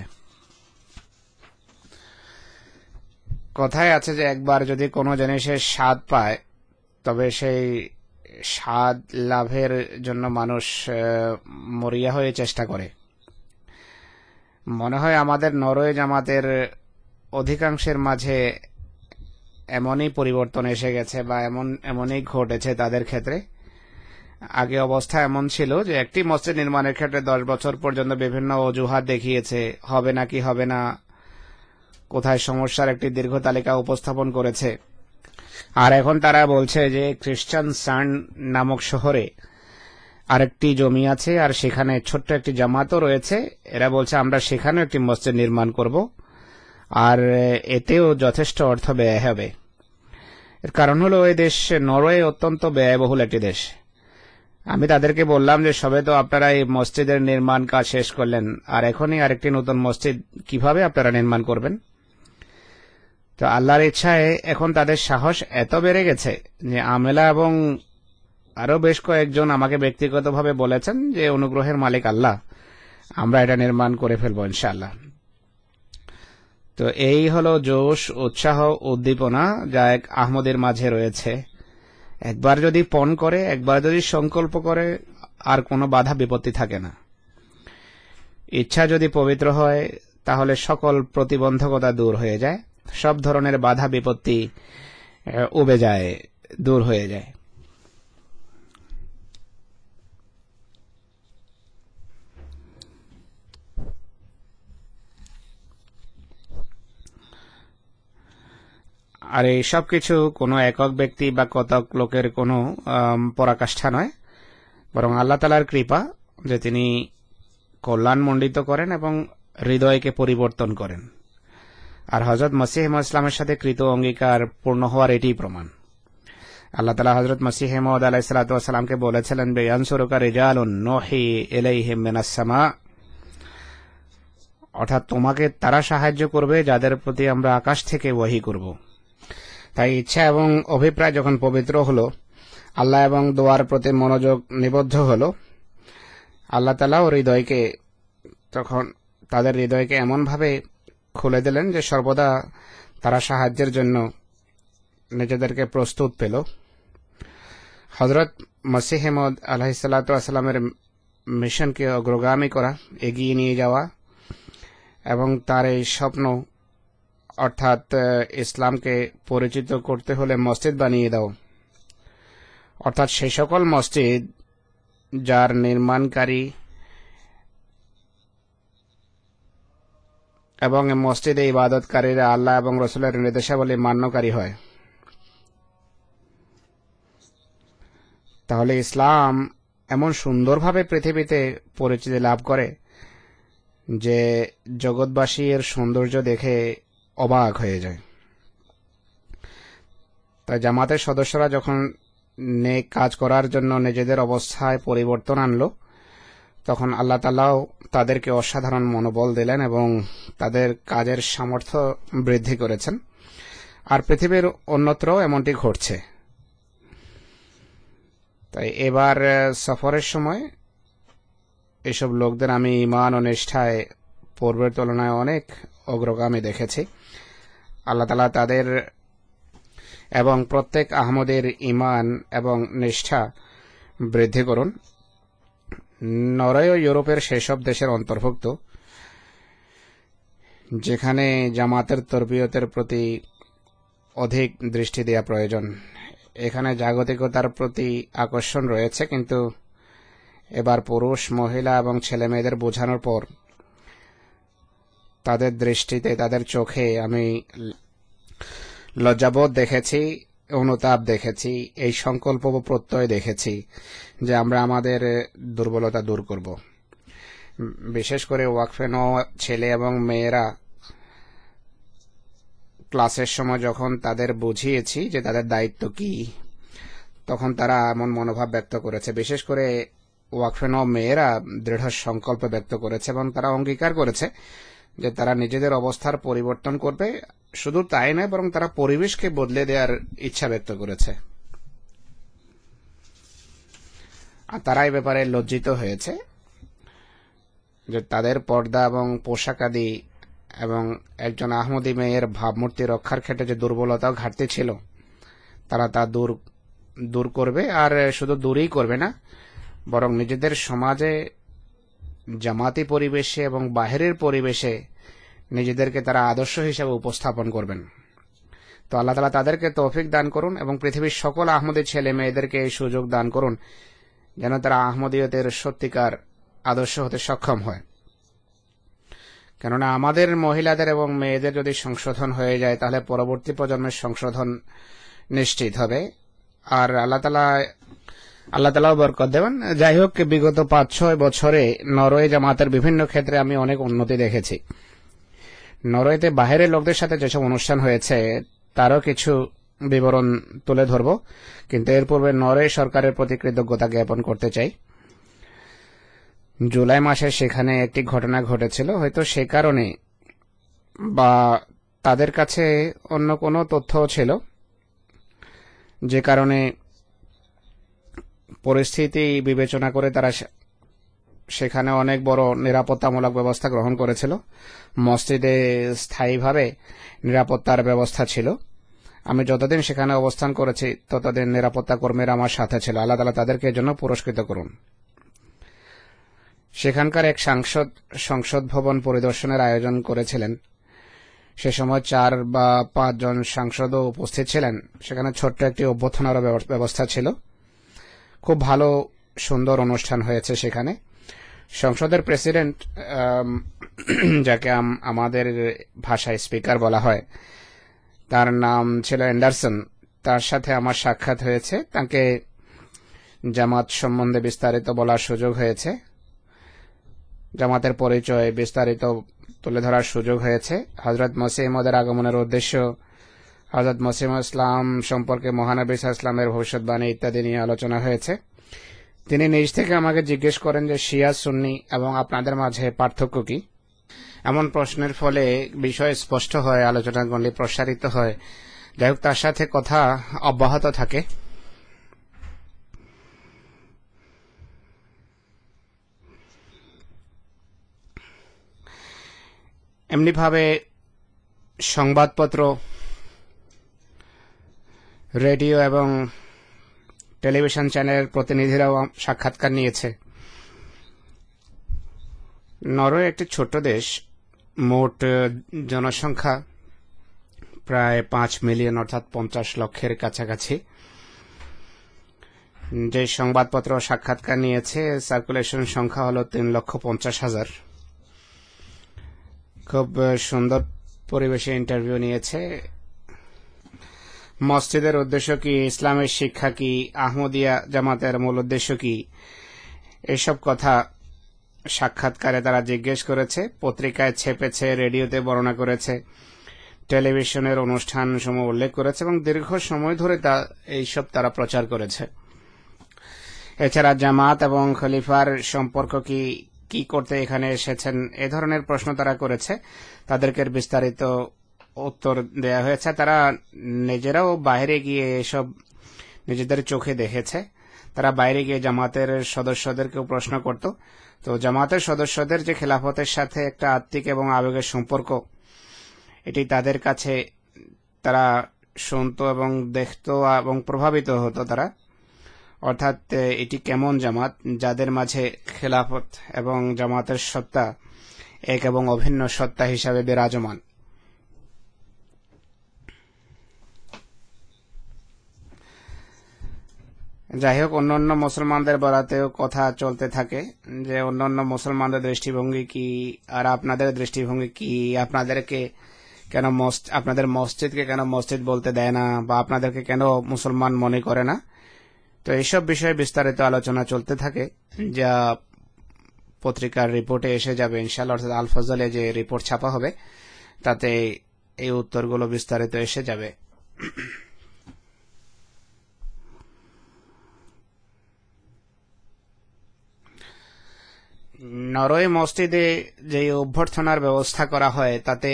কথায় আছে যে একবার যদি কোনো জিনিসের স্বাদ পায়, তবে সেই স্বাদ লাভের জন্য মানুষ মরিয়া হয়ে চেষ্টা করে। মনে হয় আমাদের নরওয়ে জামাতের অধিকাংশের মাঝে এমনই পরিবর্তন এসে গেছে বা এমন এমনই ঘটেছে তাদের ক্ষেত্রে। আগে অবস্থা এমন ছিল যে একটি মসজিদ নির্মাণের ক্ষেত্রে দশ বছর পর্যন্ত বিভিন্ন অজুহাত দেখিয়েছে, হবে না কি হবে না, কোথায় সমস্যার একটি দীর্ঘ তালিকা উপস্থাপন করেছে। আর এখন তারা বলছে যে খ্রিস্টান সান নামক শহরে আরেকটি জমি আছে আর সেখানে ছোট্ট একটি জামাতও রয়েছে। এরা বলছে আমরা সেখানেও একটি মসজিদ নির্মাণ করব, আর এতেও যথেষ্ট অর্থ ব্যয় হবে। এর কারণ হলো এই দেশ নরওয়ে অত্যন্ত ব্যয়বহুল একটি দেশ। আমি তাদেরকে বললাম যে সবে তো আপনারা এই মসজিদের নির্মাণ কাজ শেষ করলেন, আর এখনই আরেকটি নতুন মসজিদ কিভাবে আপনারা নির্মাণ করবেন? তো আল্লাহর ইচ্ছায় এখন তাদের সাহস এত বেড়ে গেছে যে আমেলা এবং আরো বেশ কয়েকজন আমাকে ব্যক্তিগতভাবে বলেছেন যে অনুগ্রহের মালিক আল্লাহ, আমরা এটা নির্মাণ করে ফেলবো ইনশাআল্লাহ। তো এই হলো জোশ, উৎসাহ, উদ্দীপনা যা এক আহমদের মাঝে রয়েছে। একবার যদি পণ করে, একবার যদি সংকল্প করে, আর কোনো বাধা বিপত্তি থাকে না। ইচ্ছা যদি পবিত্র হয় তাহলে সকল প্রতিবন্ধকতা দূর হয়ে যায়, সব ধরনের বাধা বিপত্তি উবে যায়, দূর হয়ে যায়। আর এই সব কিছু কোনো একক ব্যক্তি বা কতক লোকের কোনো পরাকাষ্ঠা নয়, বরং আল্লাহ তাআলার কৃপা যে তিনি কল্যাণমণ্ডিত করেন এবং হৃদয়কে পরিবর্তন করেন। আর হযরত মসিহ মাউদ ইসলামের সাথে কৃত অঙ্গীকার পূর্ণ হওয়ার এটিই প্রমাণ। আল্লাহ তাআলা হযরত মসিহ মাউদ আলাইহিস সালাতু ওয়াস সালামকে বলেছিলেন, বিয়ানসুরুকা রিজালুন নূহি ইলাইহিম মিনাস সামা, অর্থাৎ তোমাকে তারা সাহায্য করবে যাদের প্রতি আমরা আকাশ থেকে ওহী করব। তাই ইচ্ছা এবং অভিপ্রায় যখন পবিত্র হলো, আল্লাহ এবং দোয়ার প্রতি মনোযোগ নিবদ্ধ হলো, আল্লাহ তাআলা ও হৃদয়কে তখন তাদের হৃদয়কে এমনভাবে খুলে দিলেন যে সর্বদা তারা সাহায্যের জন্য নিজেদেরকে প্রস্তুত পেল। হযরত মসিহ মউদ আলাইহিসসালাতু ওয়াসসালামের মিশনকে অগ্রগামী করা, এগিয়ে নিয়ে যাওয়া এবং তার এই স্বপ্ন অর্থাৎ ইসলামকে পরিচিত করতে হলে মসজিদ বানিয়ে দাও, অর্থাৎ সেই সকল মসজিদ যার নির্মাণকারী এবং মসজিদে ইবাদতকারীরা আল্লাহ এবং রাসূলের নির্দেশাবলী মান্যকারী হয়। তাহলে ইসলাম এমন সুন্দরভাবে পৃথিবীতে পরিচিতি লাভ করে যে জগৎবাসী এর সৌন্দর্য দেখে অবাক হয়ে যায়। তাই জামাতের সদস্যরা যখন নেক কাজ করার জন্য নিজেদের অবস্থায় পরিবর্তন আনলো, তখন আল্লাহ তাআলাও তাদেরকে অসাধারণ মনোবল দিলেন এবং তাদের কাজের সামর্থ্য বৃদ্ধি করেছেন। আর পৃথিবীর অন্যত্রও এমনটি ঘটছে। তাই এবার সফরের সময় এসব লোকদের আমি ঈমান ও নিষ্ঠায় পূর্বের তুলনায় অনেক অগ্রগামী দেখেছি। আল্লাহ তাআলা তাদের এবং প্রত্যেক আহমদের ঈমান এবং নিষ্ঠা বৃদ্ধি করুন। নরওয়ে ও ইউরোপের সেসব দেশের অন্তর্ভুক্ত যেখানে জামাতের তরবিয়তের প্রতি অধিক দৃষ্টি দেওয়া প্রয়োজন। এখানে জাগতিকতার প্রতি আকর্ষণ রয়েছে, কিন্তু এবার পুরুষ, মহিলা এবং ছেলে মেয়েদের বোঝানোর পর তাদের দৃষ্টিতে, তাদের চোখে আমি লজ্জাবোধ দেখেছি, অনুতাপ দেখেছি, এই সংকল্প ও প্রত্যয় দেখেছি যে আমরা আমাদের দুর্বলতা দূর করব। বিশেষ করে ওয়াকফে নেওয়া ছেলে এবং মেয়েরা ক্লাসের সময় যখন তাদের বুঝিয়েছি যে তাদের দায়িত্ব কি, তখন তারা এমন মনোভাব ব্যক্ত করেছে। বিশেষ করে ওয়াকফে নেওয়া মেয়েরা দৃঢ় সংকল্প ব্যক্ত করেছে এবং তারা অঙ্গীকার করেছে যে তারা নিজেদের অবস্থার পরিবর্তন করবে। শুধু তাই নয়, বরং তারা পরিবেশকে বদলে দেওয়ার ইচ্ছা ব্যক্ত করেছে। আর তারা এই ব্যাপারে লজ্জিত হয়েছে যে তাদের পর্দা এবং পোশাক আদি এবং একজন আহমদী মেয়ের ভাবমূর্তি রক্ষার ক্ষেত্রে যে দুর্বলতা ও ঘাটতি ছিল, তারা তা দূর দূর করবে। আর শুধু দূরই করবে না, বরং নিজেদের সমাজে জামাতি পরিবেশে এবং বাহিরের পরিবেশে নিজেদেরকে তারা আদর্শ হিসেবে উপস্থাপন করবেন। তো আল্লাহ তাআলা তাদেরকে তৌফিক দান করুন এবং পৃথিবীর সকল আহমদী ছেলে মেয়েদেরকে এই সুযোগ দান করুন যেন তারা আহমদীয়তের সত্যিকার আদর্শ হতে সক্ষম হয়। কেননা আমাদের মহিলাদের এবং মেয়েদের যদি সংশোধন হয়ে যায়, তাহলে পরবর্তী প্রজন্মের সংশোধন নিশ্চিত হবে। আর আল্লাহ তাআলা আল্লাহ তাআলাও বরকত দেবেন। যাই হোক, বিগত পাঁচ ছয় বছরে নরওয়ে জামাতের বিভিন্ন ক্ষেত্রে আমি অনেক উন্নতি দেখেছি। নরওয়েতে বাইরের লোকদের সাথে যেসব অনুষ্ঠান হয়েছে তারও কিছু বিবরণ তুলে ধরব, কিন্তু এর পূর্বে নরওয়ে সরকারের প্রতি কৃতজ্ঞতা জ্ঞাপন করতে চাই। জুলাই মাসে সেখানে একটি ঘটনা ঘটেছিল, হয়তো সে কারণে বা তাদের কাছে অন্য কোনো তথ্য ছিল যে কারণে পরিস্থিতি বিবেচনা করে তারা সেখানে অনেক বড় নিরাপত্তামূলক ব্যবস্থা গ্রহণ করেছিল। মসজিদে স্থায়ীভাবে নিরাপত্তার ব্যবস্থা ছিল। আমি যতদিন সেখানে অবস্থান করেছি ততদিন নিরাপত্তা কর্মীরা আমার সাথে ছিল। আল্লাহ তাআলা তাদেরকে এজন্য পুরস্কৃত করুন। সেখানকার এক সাংসদ সংসদ ভবন পরিদর্শনের আয়োজন করেছিলেন। সে সময় চার বা পাঁচ জন সাংসদও উপস্থিত ছিলেন। সেখানে ছোট্ট একটি অভ্যর্থনারও ব্যবস্থা ছিল। খুব ভালো সুন্দর অনুষ্ঠান হয়েছে সেখানে। সংসদের প্রেসিডেন্ট, যাকে আমাদের ভাষায় স্পিকার বলা হয়, তার নাম ছিল অ্যান্ডারসন। তার সাথে আমার সাক্ষাৎ হয়েছে। তাকে জামাত সম্বন্ধে বিস্তারিত বলার সুযোগ হয়েছে, জামাতের পরিচয় বিস্তারিত তুলে ধরার সুযোগ হয়েছে। হযরত মসিহ মউদের আগমনের উদ্দেশ্য, হযরত মসিহ ইসলাম সম্পর্কে মহানবী সাল্লাল্লাহু আলাইহি ওয়াসাল্লামের ভবিষ্যৎবাণী ইত্যাদি নিয়ে আলোচনা হয়েছে। তিনি নিজ থেকে আমাকে জিজ্ঞেস করেন যে শিয়া সুন্নি এবং আপনাদের মাঝে পার্থক্য কি। এমন প্রশ্নের ফলে বিষয় স্পষ্ট হয়, আলোচনার গণ্ডি প্রসারিত হয়। যাই হোক, তার সাথে কথা অব্যাহত থাকে। এমনিভাবে সংবাদপত্র রেডিও এবং টেলিভিশন চ্যানেলের প্রতিনিধিরাও সাক্ষাৎকার নিয়েছে। নরওয়ে একটি ছোট্ট দেশ, মোট জনসংখ্যা প্রায় পাঁচ মিলিয়ন অর্থাৎ পঞ্চাশ লক্ষের কাছাকাছি। যে সংবাদপত্র সাক্ষাৎকার নিয়েছে সার্কুলেশন সংখ্যা হলো তিন লক্ষ পঞ্চাশ হাজার। খুব সুন্দর পরিবেশে ইন্টারভিউ নিয়েছে। মসজিদের উদ্দেশ্য কি, ইসলামের শিক্ষা কি, আহমদিয়া জামাতের মূল উদ্দেশ্য কি, এসব কথা সাক্ষাৎকারে তারা জিজ্ঞেস করেছে। পত্রিকায় ছেপেছে, রেডিওতে বর্ণনা করেছে, টেলিভিশনের অনুষ্ঠান সমূহ উল্লেখ করেছে এবং দীর্ঘ সময় ধরে তা এইসব তারা প্রচার করেছে। এছাড়া জামাত এবং খলিফার সম্পর্ক কি, কি করতে এখানে এসেছেন, এ ধরনের প্রশ্ন তারা করেছে। তাদেরকে বিস্তারিত উত্তর দেয়া হয়েছে। তারা নিজেরাও বাইরে গিয়ে এসব নিজেদের চোখে দেখেছে। তারা বাইরে গিয়ে জামাতের সদস্যদেরকেও প্রশ্ন করত। তো জামাতের সদস্যদের যে খেলাফতের সাথে একটা আত্মিক এবং আবেগের সম্পর্ক, এটি তাদের কাছে তারা শুনত এবং দেখত এবং প্রভাবিত হতো তারা। অর্থাৎ এটি কেমন জামাত যাদের মাঝে খেলাফত এবং জামাতের সত্তা এক এবং অভিন্ন সত্তা হিসাবে বিরাজমান। যাই হোক, অন্যান্য মুসলমানদের বলাতেও কথা চলতে থাকে যে অন্যান্য মুসলমানদের দৃষ্টিভঙ্গি কি আর আপনাদের দৃষ্টিভঙ্গি কি, আপনাদেরকে কেন আপনাদের মসজিদকে কেন মসজিদ বলতে দেয় না, বা আপনাদেরকে কেন মুসলমান মনে করে না। তো এইসব বিষয়ে বিস্তারিত আলোচনা চলতে থাকে, যা পত্রিকার রিপোর্টে এসে যাবে ইনশাআল্লাহ। অর্থাৎ আল ফজলে যে রিপোর্ট ছাপা হবে তাতে এই উত্তরগুলো বিস্তারিত এসে যাবে। নরওয়ে মসজিদে যে অভ্যর্থনার ব্যবস্থা করা হয় তাতে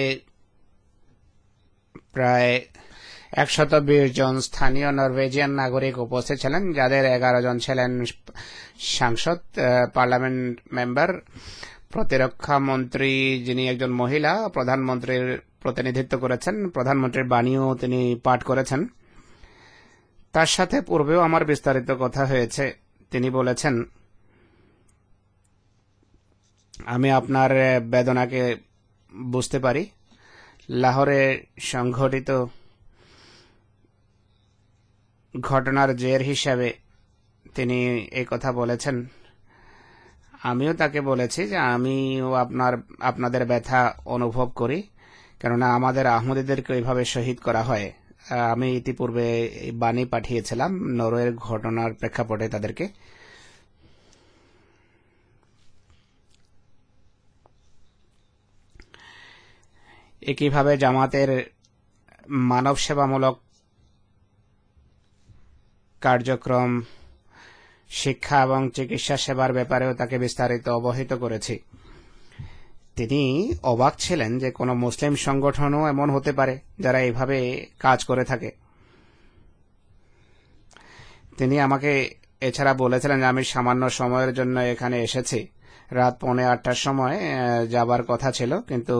প্রায় একশত বিশ জন স্থানীয় নরওয়েজিয়ান নাগরিক উপস্থিত ছিলেন, যাদের এগারো জন ছিলেন সাংসদ, পার্লামেন্ট মেম্বার, প্রতিরক্ষা মন্ত্রী যিনি একজন মহিলা, প্রধানমন্ত্রীর প্রতিনিধিত্ব করেছেন, প্রধানমন্ত্রীর বাণীও তিনি পাঠ করেছেন। তার সাথে পূর্বেও আমার বিস্তারিত কথা হয়েছে। তিনি বলেছেন, আমি আপনার বেদনাকে বুঝতে পারি। লাহোরে সংঘটিত ঘটনার জের হিসাবে তিনি এই কথা বলেছেন। আমিও তাকে বলেছি যে আমিও আপনার আপনাদের ব্যথা অনুভব করি, কেননা আমাদের আহমদীদেরকে এইভাবে শহীদ করা হয়। আমি ইতিপূর্বে বাণী পাঠিয়েছিলাম নরওয়ের ঘটনার প্রেক্ষাপটে তাদেরকে। একইভাবে জামাতের মানব সেবামূলক কার্যক্রম, শিক্ষা এবং চিকিৎসা সেবার ব্যাপারেও তাকে বিস্তারিত অবহিত করেছি। তিনি অবাক ছিলেন যে কোনো মুসলিম সংগঠনও এমন হতে পারে যারা এইভাবে কাজ করে থাকে। তিনি আমাকে এছাড়া বলেছিলেন যে আমি সামান্য সময়ের জন্য এখানে এসেছি। রাত পৌনে আটটার সময় যাবার কথা ছিল, কিন্তু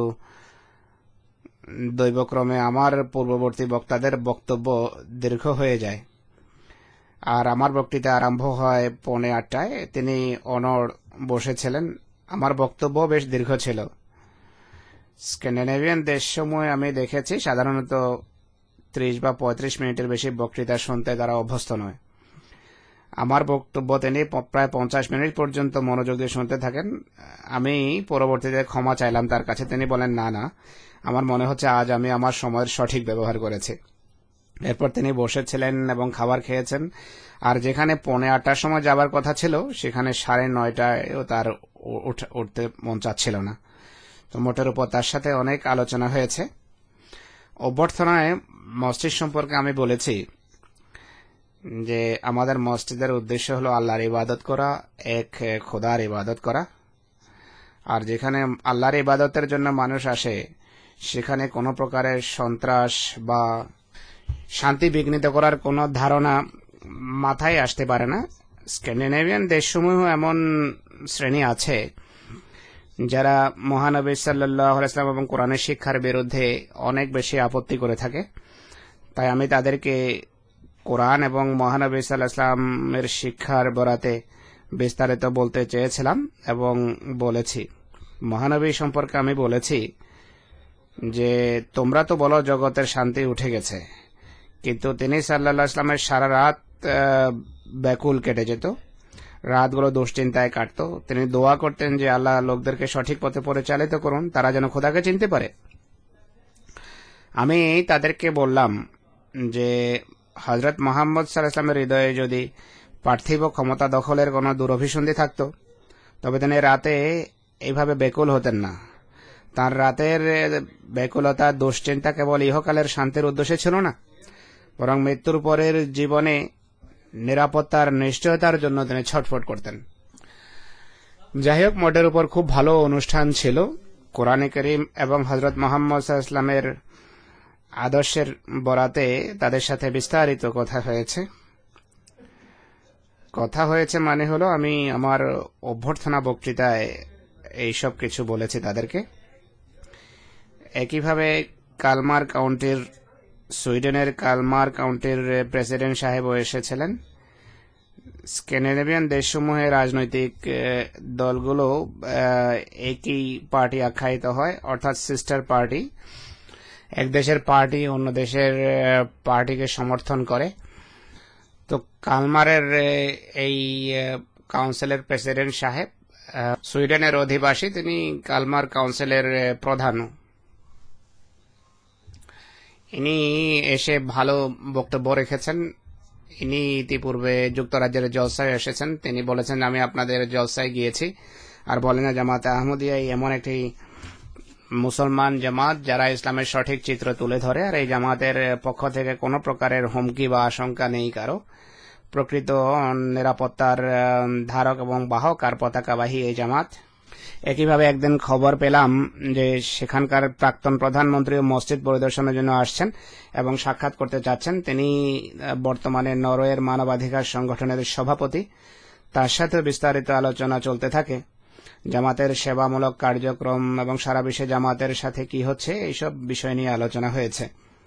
দৈবক্রমে আমার পূর্ববর্তী বক্তাদের বক্তব্য দীর্ঘ হয়ে যায় আর আমার বক্তৃতা আরম্ভ হয় পৌনে আটটায়। তিনি অনড় বসেছিলেন। আমার বক্তব্য বেশ দীর্ঘ ছিল। স্ক্যান্ডিনেভিয়ান দেশসমূহে আমি দেখেছি সাধারণত ত্রিশ বা পঁয়ত্রিশ মিনিটের বেশি বক্তৃতা শুনতে তারা অভ্যস্ত নয়। আমার বক্তব্য তিনি প্রায় পঞ্চাশ মিনিট পর্যন্ত মনোযোগ দিয়ে শুনতে থাকেন। আমি পরবর্তীতে ক্ষমা চাইলাম তার কাছে। তিনি বলেন, না না, আমার মনে হচ্ছে আজ আমি আমার সময়ের সঠিক ব্যবহার করেছি। এরপর তিনি বসেছিলেন এবং খাবার খেয়েছেন। আর যেখানে পৌনে আটটার সময় যাবার কথা ছিল সেখানে সাড়ে নয়টায়ও তার উঠতে মন চাচ্ছিল না। তো মোটের উপর তার সাথে অনেক আলোচনা হয়েছে। অভ্যর্থনায় মসজিদ সম্পর্কে আমি বলেছি যে আমাদের মসজিদের উদ্দেশ্য হলো আল্লাহর ইবাদত করা, এক খোদার ইবাদত করা। আর যেখানে আল্লাহর ইবাদতের জন্য মানুষ আসে সেখানে কোনো প্রকারের সন্ত্রাস বা শান্তি বিঘ্নিত করার কোনো ধারণা মাথায় আসতে পারে না। স্ক্যান্ডিনেভিয়ান দেশসমূহ এমন শ্রেণী আছে যারা মহানবী সাল্লাল্লাহু আলাইহি ওয়াসাল্লাম এবং কোরআনের শিক্ষার বিরুদ্ধে অনেক বেশি আপত্তি করে থাকে। তাই আমি তাদেরকে কোরআন এবং মহানবী সাল্লাল্লাহু আলাইহি ওয়াসাল্লামের শিক্ষার বরাতে বিস্তারিত বলতে চেয়েছিলাম এবং বলেছি। মহানবী সম্পর্কে আমি বলেছি যে তোমরা তো বলো জগতের শান্তি উঠে গেছে, কিন্তু তিনি সাল্লাল্লাহু আলাইহি ওয়াসাল্লামের সারা রাত ব্যাকুল কেটে যেত, রাতগুলো দুশ্চিন্তায় কাটতো। তিনি দোয়া করতেন যে আল্লাহ লোকদেরকে সঠিক পথে পরিচালিত করুন, তারা যেন খোদাকে চিনতে পারে। আমি তাদেরকে বললাম যে হযরত মুহাম্মদ সাল্লাল্লাহু আলাইহি ওয়াসাল্লামের হৃদয়ে যদি পার্থিব ক্ষমতা দখলের কোনো দুরভিসন্ধি থাকত, তবে তিনি রাতে এইভাবে বেকুল হতেন না। তার রাতের বেকুলতা, দুশ্চিন্তা কেবল ইহকালের শান্তির উদ্দেশ্যে ছিল না, বরং মৃত্যুর পরের জীবনে নিরাপত্তার নিশ্চয়তার জন্য তিনি ছটফট করতেন। যাই হোক, মোটের উপর খুব ভালো অনুষ্ঠান ছিল। কোরআনে কারীম এবং হযরত মুহাম্মদ সাল্লাল্লাহু আলাইহি ওয়াসাল্লামের আদর্শের বরাতে তাদের সাথে বিস্তারিত কথা হয়েছে। কথা হয়েছে মানে হলো আমি আমার অভ্যর্থনা বক্তৃতায় এইসব কিছু বলেছি তাদেরকে। একইভাবে কালমার কাউন্টির, সুইডেনের কালমার কাউন্টির প্রেসিডেন্ট সাহেবও এসেছিলেন। স্ক্যান্ডিনেভিয়ান দেশসমূহের রাজনৈতিক দলগুলো একই পার্টি আখ্যায়িত হয়, অর্থাৎ সিস্টার পার্টি। এক দেশের পার্টি অন্য দেশের পার্টিকে সমর্থন করে। তো কালমারের এই কাউন্সিলের প্রেসিডেন্ট সাহেব সুইডেনের অধিবাসী, তিনি কালমার কাউন্সিলের প্রধান। ইনি এসে ভালো বক্তব্য রেখেছেন। ইনি ইতিপূর্বে যুক্তরাজ্যের জলসায় এসেছেন। তিনি বলেছেন আমি আপনাদের জলসায় গিয়েছি, আর বলেন জামাতে আহমদিয়া এমন একটি মুসলমান জামাত যারা ইসলামের সঠিক চিত্র তুলে ধরে, আর এই জামাতের পক্ষ থেকে কোনো প্রকারের হুমকি বা আশঙ্কা নেই কারো। প্রকৃত নিরাপত্তার ধারক এবং বাহক আর পতাকাবাহী এই জামাত। একইভাবে একদিন খবর পেলাম যে সেখানকার প্রাক্তন প্রধানমন্ত্রী মসজিদ পরিদর্শনের জন্য আসছেন এবং সাক্ষাৎ করতে চাচ্ছেন। তিনি বর্তমানে নরওয়ের মানবাধিকার সংগঠনের সভাপতি। তার সাথে বিস্তারিত আলোচনা চলতে থাকে। জামাতের সেবামূলক কার্যক্রম এবং সারা বিশ্বে জামাতের সাথে কি হচ্ছে এইসব বিষয় নিয়ে আলোচনা হয়েছে।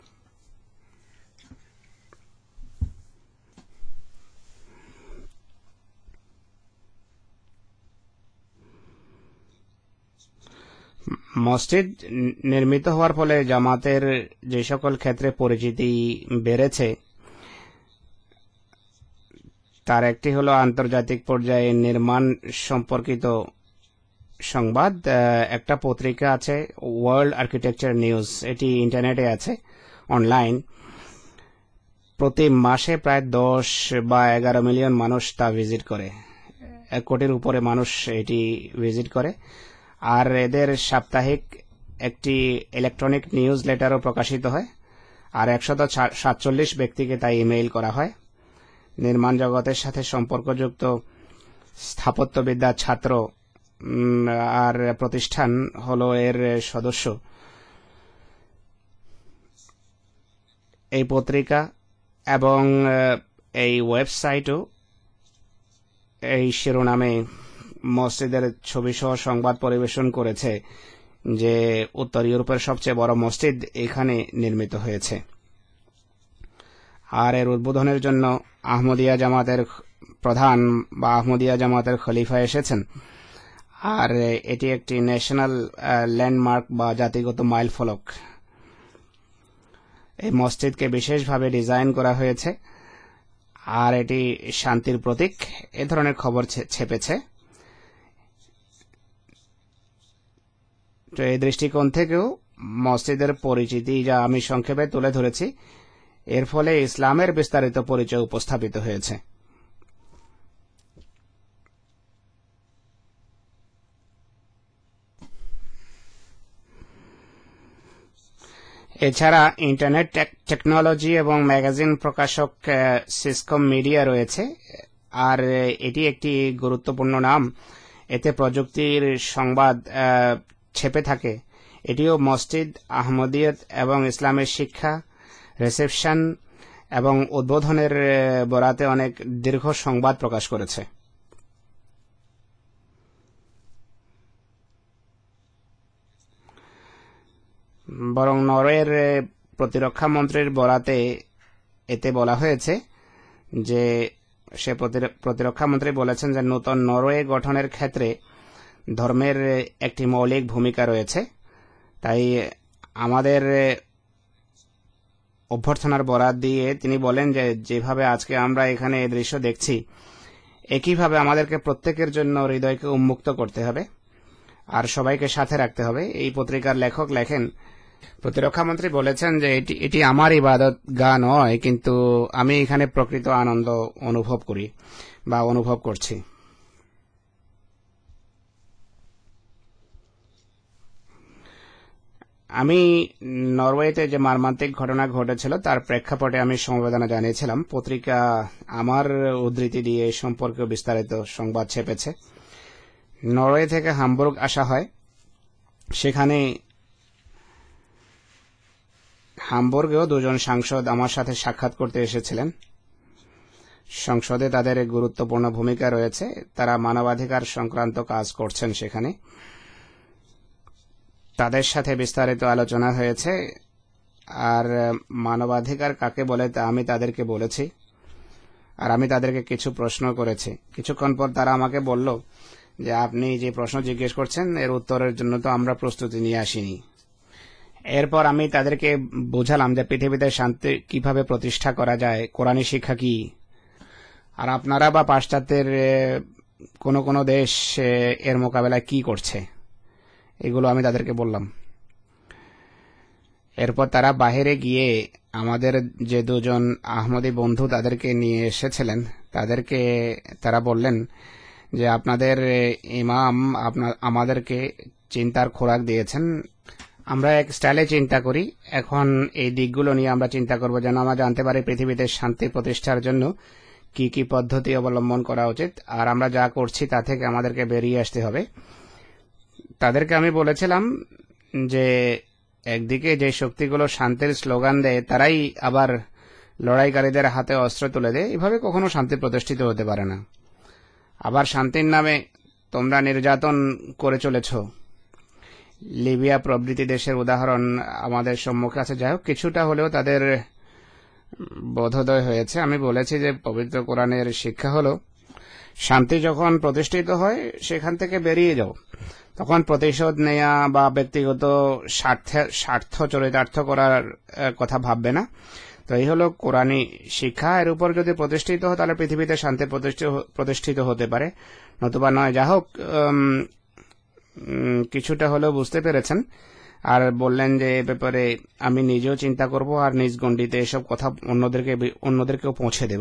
মসজিদ নির্মিত হওয়ার ফলে জামাতের যে সকল ক্ষেত্রে পরিচিতি বেড়েছে, তার একটি হলো আন্তর্জাতিক পর্যায়ে নির্মাণ সম্পর্কিত সংবাদ। একটা পত্রিকা আছে ওয়ার্ল্ড আর্কিটেকচার নিউজ, এটি ইন্টারনেটে আছে, অনলাইন। প্রতি মাসে প্রায় দশ বা এগারো মিলিয়ন মানুষ তা ভিজিট করে। এক কোটির উপরে মানুষ এটি ভিজিট করে। আর এদের সাপ্তাহিক একটি ইলেকট্রনিক নিউজ লেটারও প্রকাশিত হয়, আর একশত সাতচল্লিশ ব্যক্তিকে তাই ইমেইল করা হয়। নির্মাণ জগতের সাথে সম্পর্কযুক্ত স্থাপত্যবিদ্যার ছাত্র আর প্রতিষ্ঠান হলো এর সদস্য। এই পত্রিকা এবং এই ওয়েবসাইটও এই শিরোনামে মসজিদের ছবি সহ সংবাদ পরিবেশন করেছে যে উত্তর ইউরোপের সবচেয়ে বড় মসজিদ এখানে নির্মিত হয়েছে। আর এর উদ্বোধনের জন্য আহমদিয়া জামাতের প্রধান বা আহমদিয়া জামাতের খলিফা এসেছেন। আর এটি একটি ন্যাশনাল ল্যান্ডমার্ক বা জাতিগত মাইল ফলক। এই মসজিদকে বিশেষভাবে ডিজাইন করা হয়েছে, আর এটি শান্তির প্রতীক। এ ধরনের খবর ছেপেছে। তো এই দৃষ্টিকোণ থেকেও মসজিদের পরিচিতি যা আমি সংক্ষেপে তুলে ধরেছি, এর ফলে ইসলামের বিস্তারিত পরিচয় উপস্থাপিত হয়েছে। এছাড়া ইন্টারনেট টেকনোলজি এবং ম্যাগাজিন প্রকাশক সিসকম মিডিয়া রয়েছে, আর এটি একটি গুরুত্বপূর্ণ নাম। এতে প্রযুক্তির সংবাদ ছেপে থাকে। এটিও মসজিদ, আহমদিয়ত এবং ইসলামের শিক্ষা, রিসেপশন এবং উদ্বোধনের বরাতে অনেক দীর্ঘ সংবাদ প্রকাশ করেছে। বরং নরওয়ের প্রতিরক্ষা মন্ত্রীর বরাতে এতে বলা হয়েছে যে সে প্রতিরক্ষা মন্ত্রী বলেছেন যে নতুন নরওয়ে গঠনের ক্ষেত্রে ধর্মের একটি মৌলিক ভূমিকা রয়েছে। তাই আমাদের অভ্যর্থনার বরাত দিয়ে তিনি বলেন যে যেভাবে আজকে আমরা এখানে এই দৃশ্য দেখছি, একইভাবে আমাদেরকে প্রত্যেকের জন্য হৃদয়কে উন্মুক্ত করতে হবে আর সবাইকে সাথে রাখতে হবে। এই পত্রিকার লেখক লেখেন, প্রতিরক্ষা মন্ত্রী বলেছেন যে এটি এটি আমার ইবাদত গা নয়, কিন্তু আমি এখানে প্রকৃত আনন্দ অনুভব করি বা অনুভব করছি। আমি নরওয়েতে যে মর্মান্তিক ঘটনা ঘটেছিল তার প্রেক্ষাপটে আমি সমবেদনা জানিয়েছিলাম। পত্রিকা আমার উদ্ধৃতি দিয়ে সম্পর্কে বিস্তারিত সংবাদ ছেপেছে। নরওয়ে থেকে হামবুর্গ আসা হয়, সেখানে হামবুর্গেও দুজন সাংসদ আমার সাথে সাক্ষাৎ করতে এসেছিলেন। সংসদে তাদের গুরুত্বপূর্ণ ভূমিকা রয়েছে, তারা মানবাধিকার সংক্রান্ত কাজ করছেন সেখানে। তাদের সাথে বিস্তারিত আলোচনা হয়েছে, আর মানবাধিকার কাকে বলে তা আমি তাদেরকে বলেছি, আর আমি তাদেরকে কিছু প্রশ্ন করেছি। কিছুক্ষণ পর তারা আমাকে বলল যে আপনি যে প্রশ্ন জিজ্ঞেস করছেন এর উত্তরের জন্য তো আমরা প্রস্তুতি নিয়ে আসিনি। এরপর আমি তাদেরকে বোঝালাম যে পৃথিবীতে শান্তি কিভাবে প্রতিষ্ঠা করা যায়, কোরআনী শিক্ষা কি, আর আপনারা বা পাশ্চাত্যের কোনো কোনো দেশ এর মোকাবেলায় কি করছে, এগুলো আমি তাদেরকে বললাম। এরপর তারা বাহিরে গিয়ে আমাদের যে দুজন আহমদী বন্ধু তাদেরকে নিয়ে এসেছিলেন, তাদেরকে তারা বললেন যে আপনাদের ইমাম আপনার আমাদেরকে চিন্তার খোরাক দিয়েছেন, আমরা এক স্টাইলে চিন্তা করি, এখন এই দিকগুলো নিয়ে আমরা চিন্তা করব যেন আমরা জানতে পারি পৃথিবীতে শান্তি প্রতিষ্ঠার জন্য কি কি পদ্ধতি অবলম্বন করা উচিত, আর আমরা যা করছি তা থেকে আমাদেরকে বেরিয়ে আসতে হবে। তাদেরকে আমি বলেছিলাম যে একদিকে যে শক্তিগুলো শান্তির স্লোগান দেয় তারাই আবার লড়াইকারীদের হাতে অস্ত্র তুলে দেয়, এভাবে কখনো শান্তি প্রতিষ্ঠিত হতে পারে না। আবার শান্তির নামে তোমরা নির্যাতন করে চলেছ, লিবিয়া প্রভৃতি দেশের উদাহরণ আমাদের সম্মুখে আছে। যাই হোক, কিছুটা হলেও তাদের বোধোদয় হয়েছে। আমি বলেছি যে পবিত্র কোরআনের শিক্ষা হলো শান্তি যখন প্রতিষ্ঠিত হয় সেখান থেকে বেরিয়ে যাও, তখন প্রতিশোধ নেয়া বা ব্যক্তিগত স্বার্থে স্বার্থ চরিতার্থ করার কথা ভাববে না। তো এই হলো কোরআনী শিক্ষা, এর উপর যদি প্রতিষ্ঠিত হয় তাহলে পৃথিবীতে শান্তি প্রতিষ্ঠিত হতে পারে, নতুবা নয়। যা হোক, কিছুটা হলেও বুঝতে পেরেছেন। আর বললেন যে এ ব্যাপারে আমি নিজেও চিন্তা করব আর নিজ গণ্ডিতে এসব কথা অন্যদেরকে অন্যদেরকেও পৌঁছে দেব।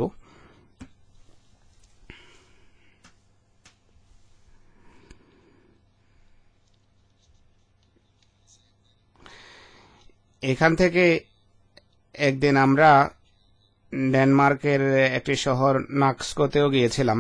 এখান থেকে একদিন আমরা ডেনমার্কের একটি শহর নাক্সকোতেও গিয়েছিলাম।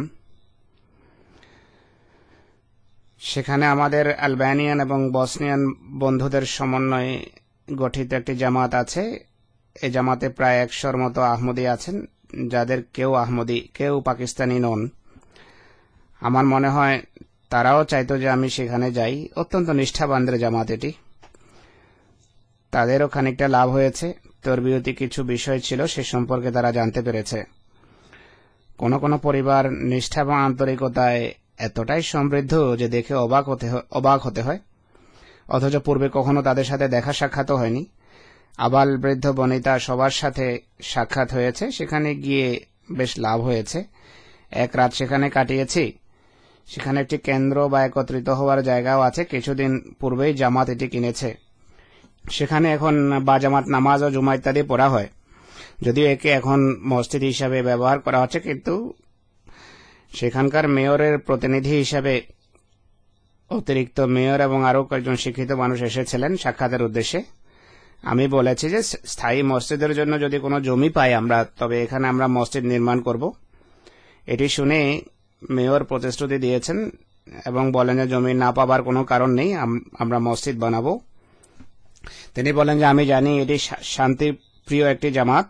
সেখানে আমাদের আলবেনিয়ান এবং বসনিয়ান বন্ধুদের সমন্বয়ে গঠিত একটি জামাত আছে। এই জামাতে প্রায় একশোর মতো আহমদী আছেন, যাদের কেউ আহমদী কেউ পাকিস্তানি নন। আমার মনে হয় তারাও চাইতো যে আমি সেখানে যাই। অত্যন্ত নিষ্ঠাবানদের জামাত এটি। তাদেরও খানিকটা লাভ হয়েছে, তরবিয়তি কিছু বিষয় ছিল সে সম্পর্কে তারা জানতে পেরেছে। কোনো কোনো পরিবার নিষ্ঠা এবং আন্তরিকতায় এতটাই সমৃদ্ধ যে দেখে অবাক হতে অবাক হতে হয়, অথচ পূর্বে কখনো তাদের সাথে দেখা সাক্ষাৎও হয়নি। আবাল বৃদ্ধ বনিতা সবার সাথে সাক্ষাৎ হয়েছে, সেখানে গিয়ে বেশ লাভ হয়েছে। এক রাত সেখানে কাটিয়েছি। সেখানে একটি কেন্দ্র বা একত্রিত হওয়ার জায়গাও আছে, কিছুদিন পূর্বেই জামাত এটি কিনেছে। সেখানে এখন বা জামাত নামাজ ও জুমা ইত্যাদি পড়া হয়, যদিও একে এখন মসজিদ হিসাবে ব্যবহার করা হচ্ছে, কিন্তু সেখানকার মেয়রের প্রতিনিধি হিসাবে অতিরিক্ত মেয়র এবং আরও কয়েকজন শিক্ষিত মানুষ এসেছিলেন সাক্ষাতের উদ্দেশ্যে। আমি বলেছি যে স্থায়ী মসজিদের জন্য যদি কোনো জমি পাই আমরা, তবে এখানে আমরা মসজিদ নির্মাণ করব। এটি শুনে মেয়র প্রতিশ্রুতি দিয়েছেন এবং বলেন যে জমি না পাবার কোনো কারণ নেই, আমরা মসজিদ বানাবো। তিনি বলেন যে আমি জানি এটি শান্তিপ্রিয় একটি জামাত।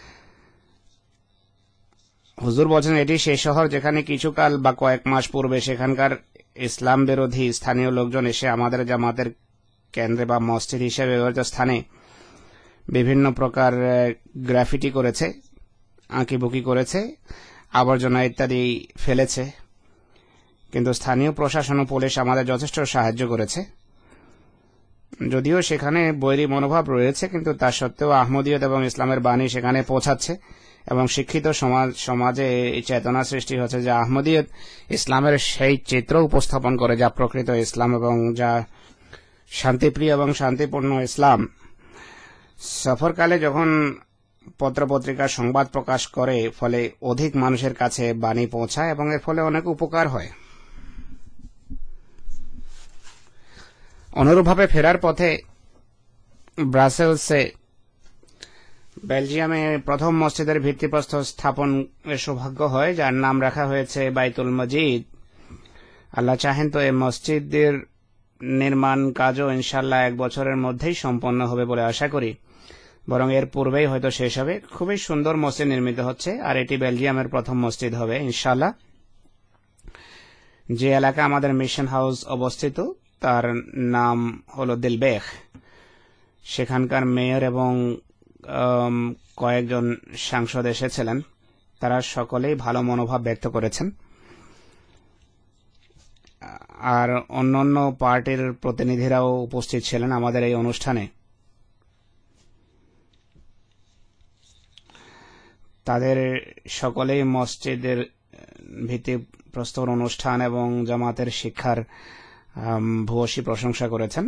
হুজুর বলছেন এটি সেই শহর যেখানে কিছুকাল বা কয়েক মাস পূর্বে সেখানকার ইসলাম বিরোধী স্থানীয় লোকজন এসে আমাদের জামাতের কেন্দ্রে বা মসজিদ হিসেবে ব্যবহৃত স্থানে বিভিন্ন প্রকার গ্রাফিটি করেছে। আঁকিবুকি করেছে, আবর্জনা ইত্যাদি ফেলেছে, কিন্তু স্থানীয় প্রশাসন ও পুলিশ আমাদের যথেষ্ট সাহায্য করেছে। যদিও সেখানে বৈরী মনোভাব রয়েছে, কিন্তু তা সত্ত্বেও আহমদিয়ত এবং ইসলামের বাণী সেখানে পৌঁছাচ্ছে এবং শিক্ষিত সমাজ সমাজে এই চেতনা সৃষ্টি হচ্ছে যে আহমদিয়ত ইসলামের সেই চিত্র উপস্থাপন করে যা প্রকৃত ইসলাম এবং যা শান্তিপ্রিয় এবং শান্তিপূর্ণ ইসলাম। সফরকালে যখন পত্রপত্রিকা সংবাদ প্রকাশ করে, ফলে অধিক মানুষের কাছে বাণী পৌঁছায় এবং এর ফলে অনেক উপকার হয়। অনুরূপভাবে ফেরার পথে ব্রাসেলসে বেলজিয়ামে প্রথম মসজিদের ভিত্তিপ্রস্তর স্থাপনের সৌভাগ্য হয়, যার নাম রাখা হয়েছে বাইতুল মজিদ। আল্লাহ চাহেন তো এই মসজিদের নির্মাণ কাজও ইনশাল্লাহ এক বছরের মধ্যেই সম্পন্ন হবে বলে আশা করি, বরং এর পূর্বেই হয়তো শেষ হবে। খুবই সুন্দর মসজিদ নির্মিত হচ্ছে, আর এটি বেলজিয়ামের প্রথম মসজিদ হবে ইনশাল্লাহ। যে এলাকা আমাদের মিশন হাউস অবস্থিত তার নাম হলো দিলবেখ। সেখানকার মেয়র এবং কয়েকজন সাংসদ এসেছিলেন, তারা সকলেই ভালো মনোভাব ব্যক্ত করেছেন, আর অন্যান্য পার্টির প্রতিনিধিরাও উপস্থিত ছিলেন আমাদের এই অনুষ্ঠানে। তাদের সকলেই মসজিদের ভিত্তিপ্রস্তর অনুষ্ঠান এবং জামাতের শিক্ষার ভূয়সী প্রশংসা করেছেন।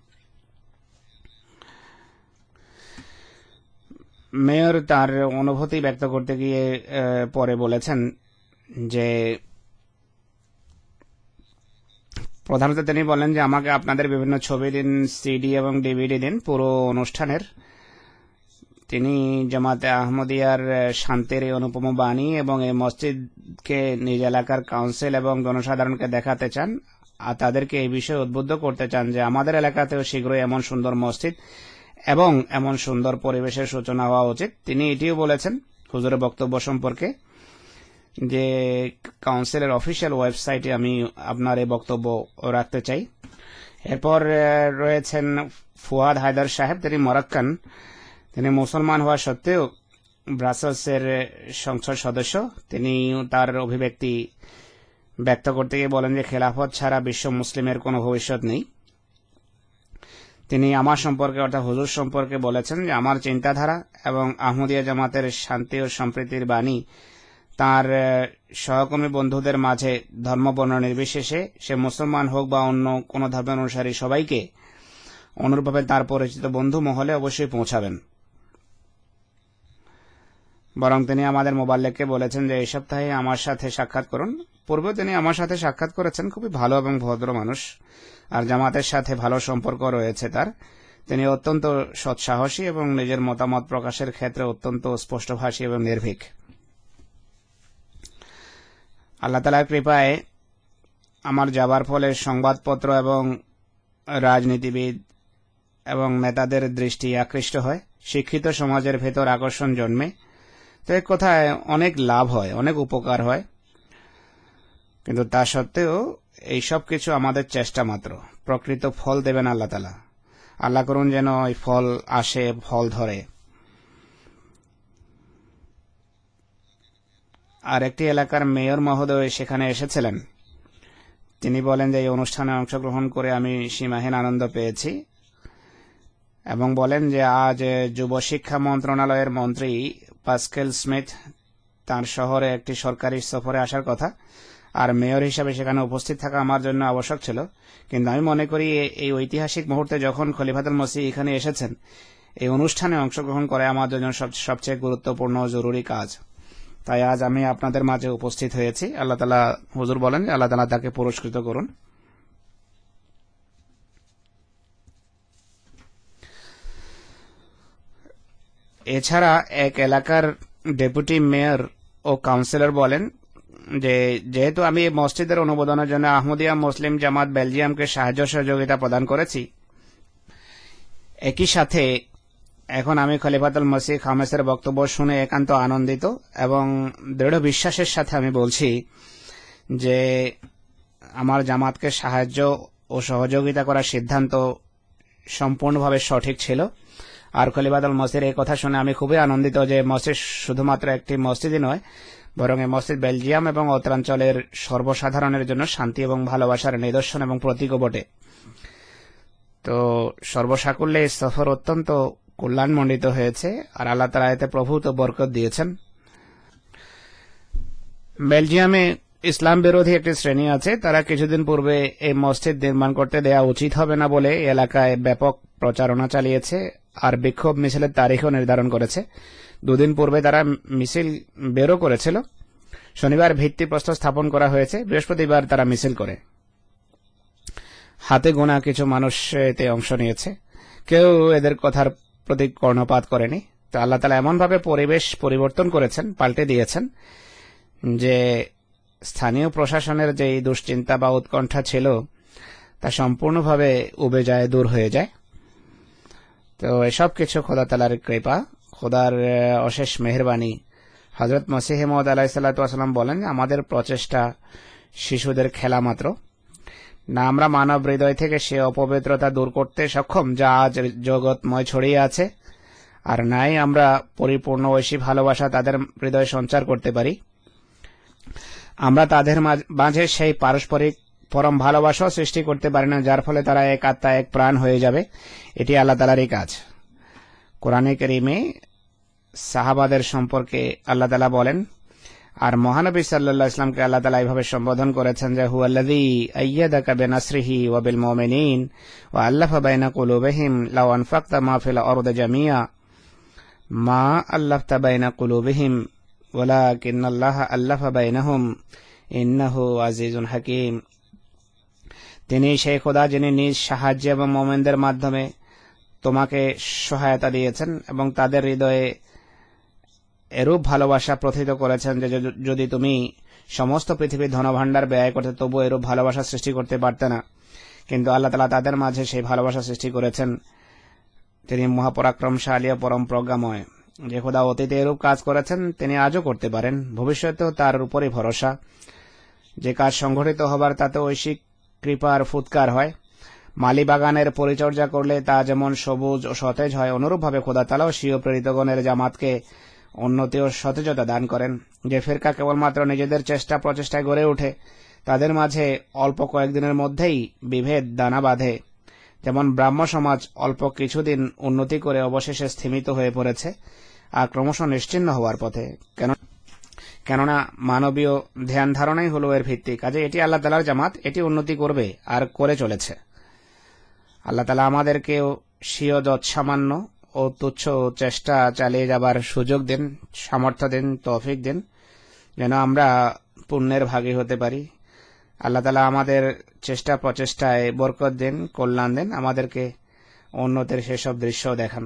মেয়র তার অনুভূতি ব্যক্ত করতে গিয়ে পরে বলেছেন যে প্রধানত তিনি বলেন যে আমাকে আপনাদের বিভিন্ন ছবি দিন, সিডি এবং ডিভিডি দিন পুরো অনুষ্ঠানের। তিনি জামাতে আহমদিয়ার শান্তির এই অনুপম বাণী এবং এই মসজিদকে নিজ এলাকার কাউন্সিল এবং জনসাধারণকে দেখাতে চান, আর তাদেরকে এই বিষয়ে উদ্বুদ্ধ করতে চান যে আমাদের এলাকাতেও শীঘ্রই এমন সুন্দর মসজিদ এবং এমন সুন্দর পরিবেশের সূচনা হওয়া উচিত। তিনি এটিও বলেছেন হুজুরের বক্তব্য সম্পর্কে যে কাউন্সিলের অফিসিয়াল ওয়েবসাইটে আমি আপনার এই বক্তব্য রাখতে চাই। এরপর রয়েছেন ফুয়াদ হায়দার সাহেব, তিনি মরক্কান। তিনি মুসলমান হওয়া সত্ত্বেও ব্রাসেলসের সংসদ সদস্য। তিনি তার অভিব্যক্তি ব্যক্ত করতে গিয়ে বলেন যে খেলাফত ছাড়া বিশ্ব মুসলিমের কোনো ভবিষ্যৎ নেই। তিনি আমার সম্পর্কে অর্থাৎ হুজুর সম্পর্কে বলেছেন যে আমার চিন্তাধারা এবং আহমদিয়া জামাতের শান্তি ও সম্প্রীতির বাণী তার সহকর্মী বন্ধুদের মাঝে ধর্মবর্ণ নির্বিশেষে, সে মুসলমান হোক বা অন্য কোনো ধর্মের অনুসারী, সবাইকে অনুরূপভাবে তার পরিচিত বন্ধু মহলে অবশ্যই পৌঁছাবেন। বরং তিনি আমাদের মোবাল্লেককে বলেছেন যে এই সপ্তাহে আমার সাথে সাক্ষাৎ করুন। পূর্বে তিনি আমার সাথে সাক্ষাৎ করেছেন, খুবই ভালো এবং ভদ্র মানুষ, আর জামাতের সাথে ভালো সম্পর্ক রয়েছে তার। তিনি অত্যন্ত সৎসাহসী এবং নিজের মতামত প্রকাশের ক্ষেত্রে অত্যন্ত স্পষ্টভাষী এবং নির্ভীক। আল্লাহ তাআলার কৃপায় আমার যাবার ফলে সংবাদপত্র এবং রাজনীতিবিদ এবং নেতাদের দৃষ্টি আকৃষ্ট হয়, শিক্ষিত সমাজের ভেতর আকর্ষণ জন্মে। তো এক কথায় অনেক লাভ হয়, অনেক উপকার হয়। কিন্তু তা সত্ত্বেও এই সব কিছু আমাদের চেষ্টা মাত্র, প্রকৃত ফল দেবেন আল্লাহ তাআলা। আল্লাহ করুন যেন এই ফল আসে, ফল ধরে। আর একটি এলাকার মেয়র মহোদয় সেখানে এসেছিলেন। তিনি বলেন যে এই অনুষ্ঠানে অংশগ্রহণ করে আমি সীমাহীন আনন্দ পেয়েছি এবং বলেন যে আজ যুব শিক্ষা মন্ত্রণালয়ের মন্ত্রী পাস্কেল স্মিথ তার শহরে একটি সরকারি সফরে আসার কথা, আর মেয়র হিসাবে সেখানে উপস্থিত থাকা আমার জন্য আবশ্যক ছিল। কিন্তু আমি মনে করি এই ঐতিহাসিক মুহূর্তে যখন খলিফাতুল মসিহ এখানে এসেছেন, এই অনুষ্ঠানে অংশগ্রহণ করে আমার জন্য সবচেয়ে গুরুত্বপূর্ণ ও জরুরি কাজ। তাই আজ আমি আপনাদের মাঝে উপস্থিত হয়েছি। আল্লাহ তাআলা, হুজুর বলেন আল্লাহ তাআলা তাকে পুরস্কৃত করুন। এছাড়া এক এলাকার ডেপুটি মেয়র ও কাউন্সিলর বলেন যে যেহেতু আমি এই মসজিদের অনুমোদনের জন্য আহমদিয়া মুসলিম জামাত বেলজিয়ামকে সাহায্য সহযোগিতা প্রদান করেছি, একই সাথে এখন আমি খলিফাতুল মসিহ খামেসের বক্তব্য শুনে একান্ত আনন্দিত এবং দৃঢ় বিশ্বাসের সাথে আমি বলছি যে আমার জামাতকে সাহায্য ও সহযোগিতা করার সিদ্ধান্ত সম্পূর্ণভাবে সঠিক ছিল। আর খলিফাতুল মসজিদের এই কথা শুনে আমি খুবই আনন্দিত যে মসজিদ শুধুমাত্র একটি মসজিদই নয়, বরং এই মসজিদ বেলজিয়াম এবং উত্তরাঞ্চলের সর্বসাধারণের জন্য শান্তি এবং ভালোবাসার নিদর্শন এবং প্রতীকও বটে। তো সর্বসাকুল্যে এই সফর অত্যন্ত কল্যাণমণ্ডিত হয়েছে, আর আল্লাহ তাআলা এতে প্রভূত বরকত দিয়েছেন। বেলজিয়ামে ইসলাম বিরোধী একটি শ্রেণী আছে, তারা কিছুদিন পূর্বে এই মসজিদ নির্মাণ করতে দেয়া উচিত হবে না বলে এলাকায় ব্যাপক প্রচারণা চালিয়েছে আর বিক্ষোভ মিছিলের তারিখও নির্ধারণ করেছে। দুদিন পূর্বে তারা মিছিল বেরও করেছিল। শনিবার ভিত্তিপ্রস্তর স্থাপন করা হয়েছে, বৃহস্পতিবার তারা মিছিল করে। হাতে গোনা কিছু মানুষ এতে অংশ নিয়েছে, কেউ এদের কথার প্রতি কর্ণপাত করেনি। তো আল্লাহ তাআলা এমনভাবে পরিবেশ পরিবর্তন করেছেন, পাল্টে দিয়েছেন যে স্থানীয় প্রশাসনের যে দুশ্চিন্তা বা উৎকণ্ঠা ছিল তা সম্পূর্ণভাবে উবে যায়, দূর হয়ে যায়। তো এসব কিছু খোদা তাআলার কৃপা, খোদার অশেষ মেহেরবানি। হযরত মসিহ মউদ আলাইহিস সালাতু ওয়াস সালাম বলেন, আমাদের প্রচেষ্টা শিশুদের খেলা মাত্র। না আমরা মানব হৃদয় থেকে সে অপবিত্রতা দূর করতে সক্ষম যা আজ জগৎময় ছড়িয়ে আছে, আর নাই আমরা পরিপূর্ণ ঐশী ভালোবাসা তাদের হৃদয়ে সঞ্চার করতে পারি। আমরা তাদের মাঝে সেই পারস্পরিক পরম ভালোবাসা সৃষ্টি করতে পারি না যার ফলে তারা এক আত্মা এক প্রাণ হয়ে যাবে। এটি আল্লাহ তাআলারই কাজ। কোরআনে কারীমে সাহাবাদের সম্পর্কে আল্লাহ তাআলা বলেন, আর মহানবী সাল্লাল্লাহু আলাইহি ওয়াসাল্লামকে আল্লাহ তাআলা এইভাবে সম্বোধন করেছেন যে হুয়াল্লাযী আইয়াদাকা বিনাসরিহি ওয়া বিল মুমিনিন ওয়া আল্লাফা বাইনা কুলুবিহিম লাও আনফাকতা মা ফিল আরদি জামিয়া মা আল্লাফতা বাইনা কুলুবিহিম ওয়ালাকিন্নাল্লাহা আল্লাফা বাইনাহুম ইন্নাহু আজিজুন হাকীম। তিনি সেই খোদা যিনি নিজ সাহায্য এবং মুমিনদের মাধ্যমে তোমাকে সহায়তা দিয়েছেন এবং তাদের হৃদয়ে এরূপ ভালোবাসা প্রথিত করেছেন যে যদি তুমি সমস্ত পৃথিবীর ধনভাণ্ডার ব্যয় করতে তবু এরূপ ভালোবাসা সৃষ্টি করতে পারতে না। কিন্তু আল্লাহ তাআলা তাদের মাঝে সেই ভালোবাসা সৃষ্টি করেছেন। তিনি মহাপরাক্রমশালী ও পরম প্রজ্ঞাময়। যে খোদা অতীতে এরূপ কাজ করেছেন তিনি আজও করতে পারেন, ভবিষ্যতেও তার উপরই ভরসা। যে কাজ সংঘটিত হবার তাতে ঐশিক কৃপার ফুৎকার হয়। মালি বাগানের পরিচর্যা করলে তা যেমন সবুজ ও সতেজ হয়, অনুরূপভাবে খোদা তাআলাও স্বীয় প্রেরিতগণের জামাতকে উন্নতি ও সতেজতা দান করেন। যে ফিরকা কেবলমাত্র নিজেদের চেষ্টা প্রচেষ্টায় গড়ে ওঠে তাদের মাঝে অল্প কয়েকদিনের মধ্যেই বিভেদ দানা বাঁধে। যেমন ব্রাহ্ম সমাজ অল্প কিছুদিন উন্নতি করে অবশেষে স্থিমিত হয়ে পড়েছে আর ক্রমশ নিশ্চিহ্ন হওয়ার পথে, কেন কেননা মানবীয় ধ্যান ধারণাই হলো এর ভিত্তি। কাজে এটি আল্লাহ তাআলার জামাত, এটি উন্নতি করবে আর করে চলেছে। আল্লাহ তাআলা আমাদেরকেও স্বীয় যৎসামান্য ও তুচ্ছ চেষ্টা চালিয়ে যাবার সুযোগ দিন, সামর্থ্য দিন, তৌফিক দিন, যেন আমরা পুণ্যের ভাগী হতে পারি। আল্লাহ তাআলা আমাদের চেষ্টা প্রচেষ্টায় বরকত দিন, কল্যাণ দিন, আমাদেরকে উন্নতির সেসব দৃশ্য দেখান।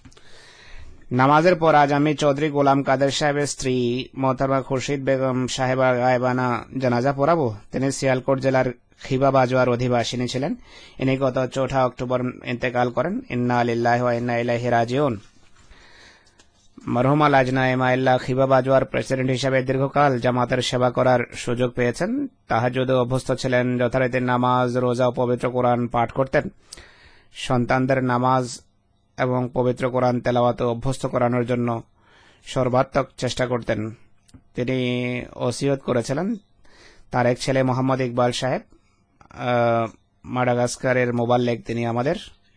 নামাজের পর আজ আমি চৌধুরী গোলাম কাদের সাহেবের স্ত্রী মোহতারমা খুরশিদ বেগম সাহেবা গায়েবানা জানাজা পড়াবো। তিনি সিয়ালকোট জেলার খিবা বাজওয়ার অধিবাসিনী ছিলেন। ইনি গত চৌঠা অক্টোবর ইন্তেকাল করেন। ইন্না লিল্লাহি ওয়া ইন্না ইলাইহি রাজিউন। মরহুমা লাজনা এমাইল্লাহ খিবা বাজওয়ার প্রেসিডেন্ট হিসেবে দীর্ঘকাল জামাতের সেবা করার সুযোগ পেয়েছেন। তাহাজ্জুদে অভ্যস্ত ছিলেন, যথারীতি নামাজ, রোজা ও পবিত্র কোরআন পাঠ করতেন। সন্তানদের নামাজ এবং পবিত্র কোরআন তেলাওয়াতে অভ্যস্ত করানোর জন্য সর্বাত্মক চেষ্টা করতেন। তিনি ওসিয়ত করেছিলেন তার এক ছেলে মোহাম্মদ ইকবাল সাহেব, মাডাগাস্কারের মোবাল্লেগ, তিনি আমাদের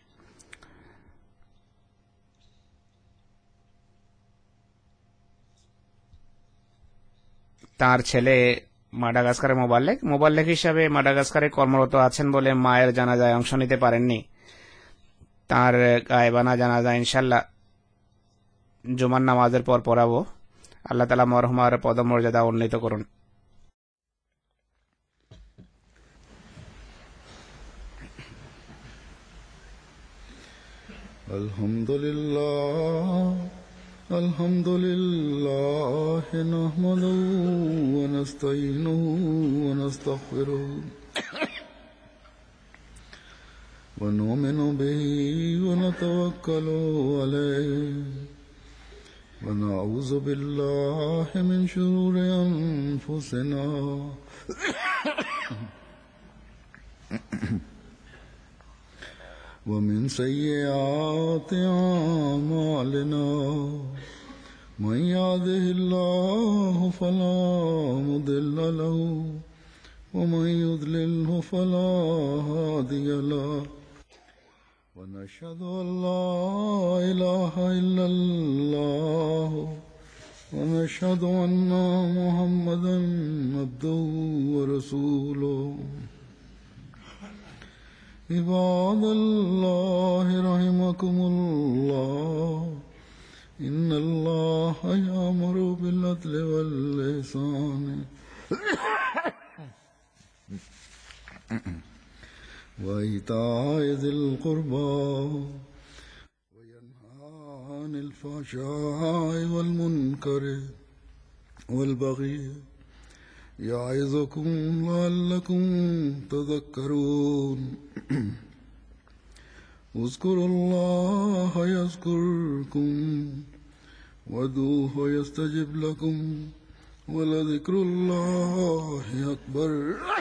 তার ছেলে মাডাগাস্কারের মোবাল্লেগ মোবাল্লেগ হিসাবে মাডাগাস্কারে কর্মরত আছেন বলে মায়ের জানাজায় অংশ নিতে পারেননি। তার গায়েবানা জানাজা ইনশাল্লাহ জুমার নামাজের পর পড়াবো। আল্লাহ তাআলা মরহুমার পদমর্যাদা উন্নীত করুন। আলহামদুলিল্লাহ আলহামদুলিল্লাহ নাহমাদুহু ওয়া নাস্তাঈনুহু ওয়া নাস্তাগফিরুহু ওয়া নু'মিনু বিহি ওয়া নাতাওয়াক্কালু আলাইহি ওয়া নাউযু বিল্লাহি মিন শুরুরি আনফুসিনা ومن سيئات أعمالنا من يهده الله فلا مضل له ومن يضلله فلا هادي له ونشهد أن لا إله إلا الله ونشهد أن محمدا عبده ورسوله عباد الله رحمكم الله إن الله يأمر بالعدل والإحسان وإيتاء ذي القربى وينهى عن الفحشاء والمنكر والبغي يعظكم لعلكم تذكرون اذكروا الله يذكركم وادعوه يستجب لكم ولذكر الله أكبر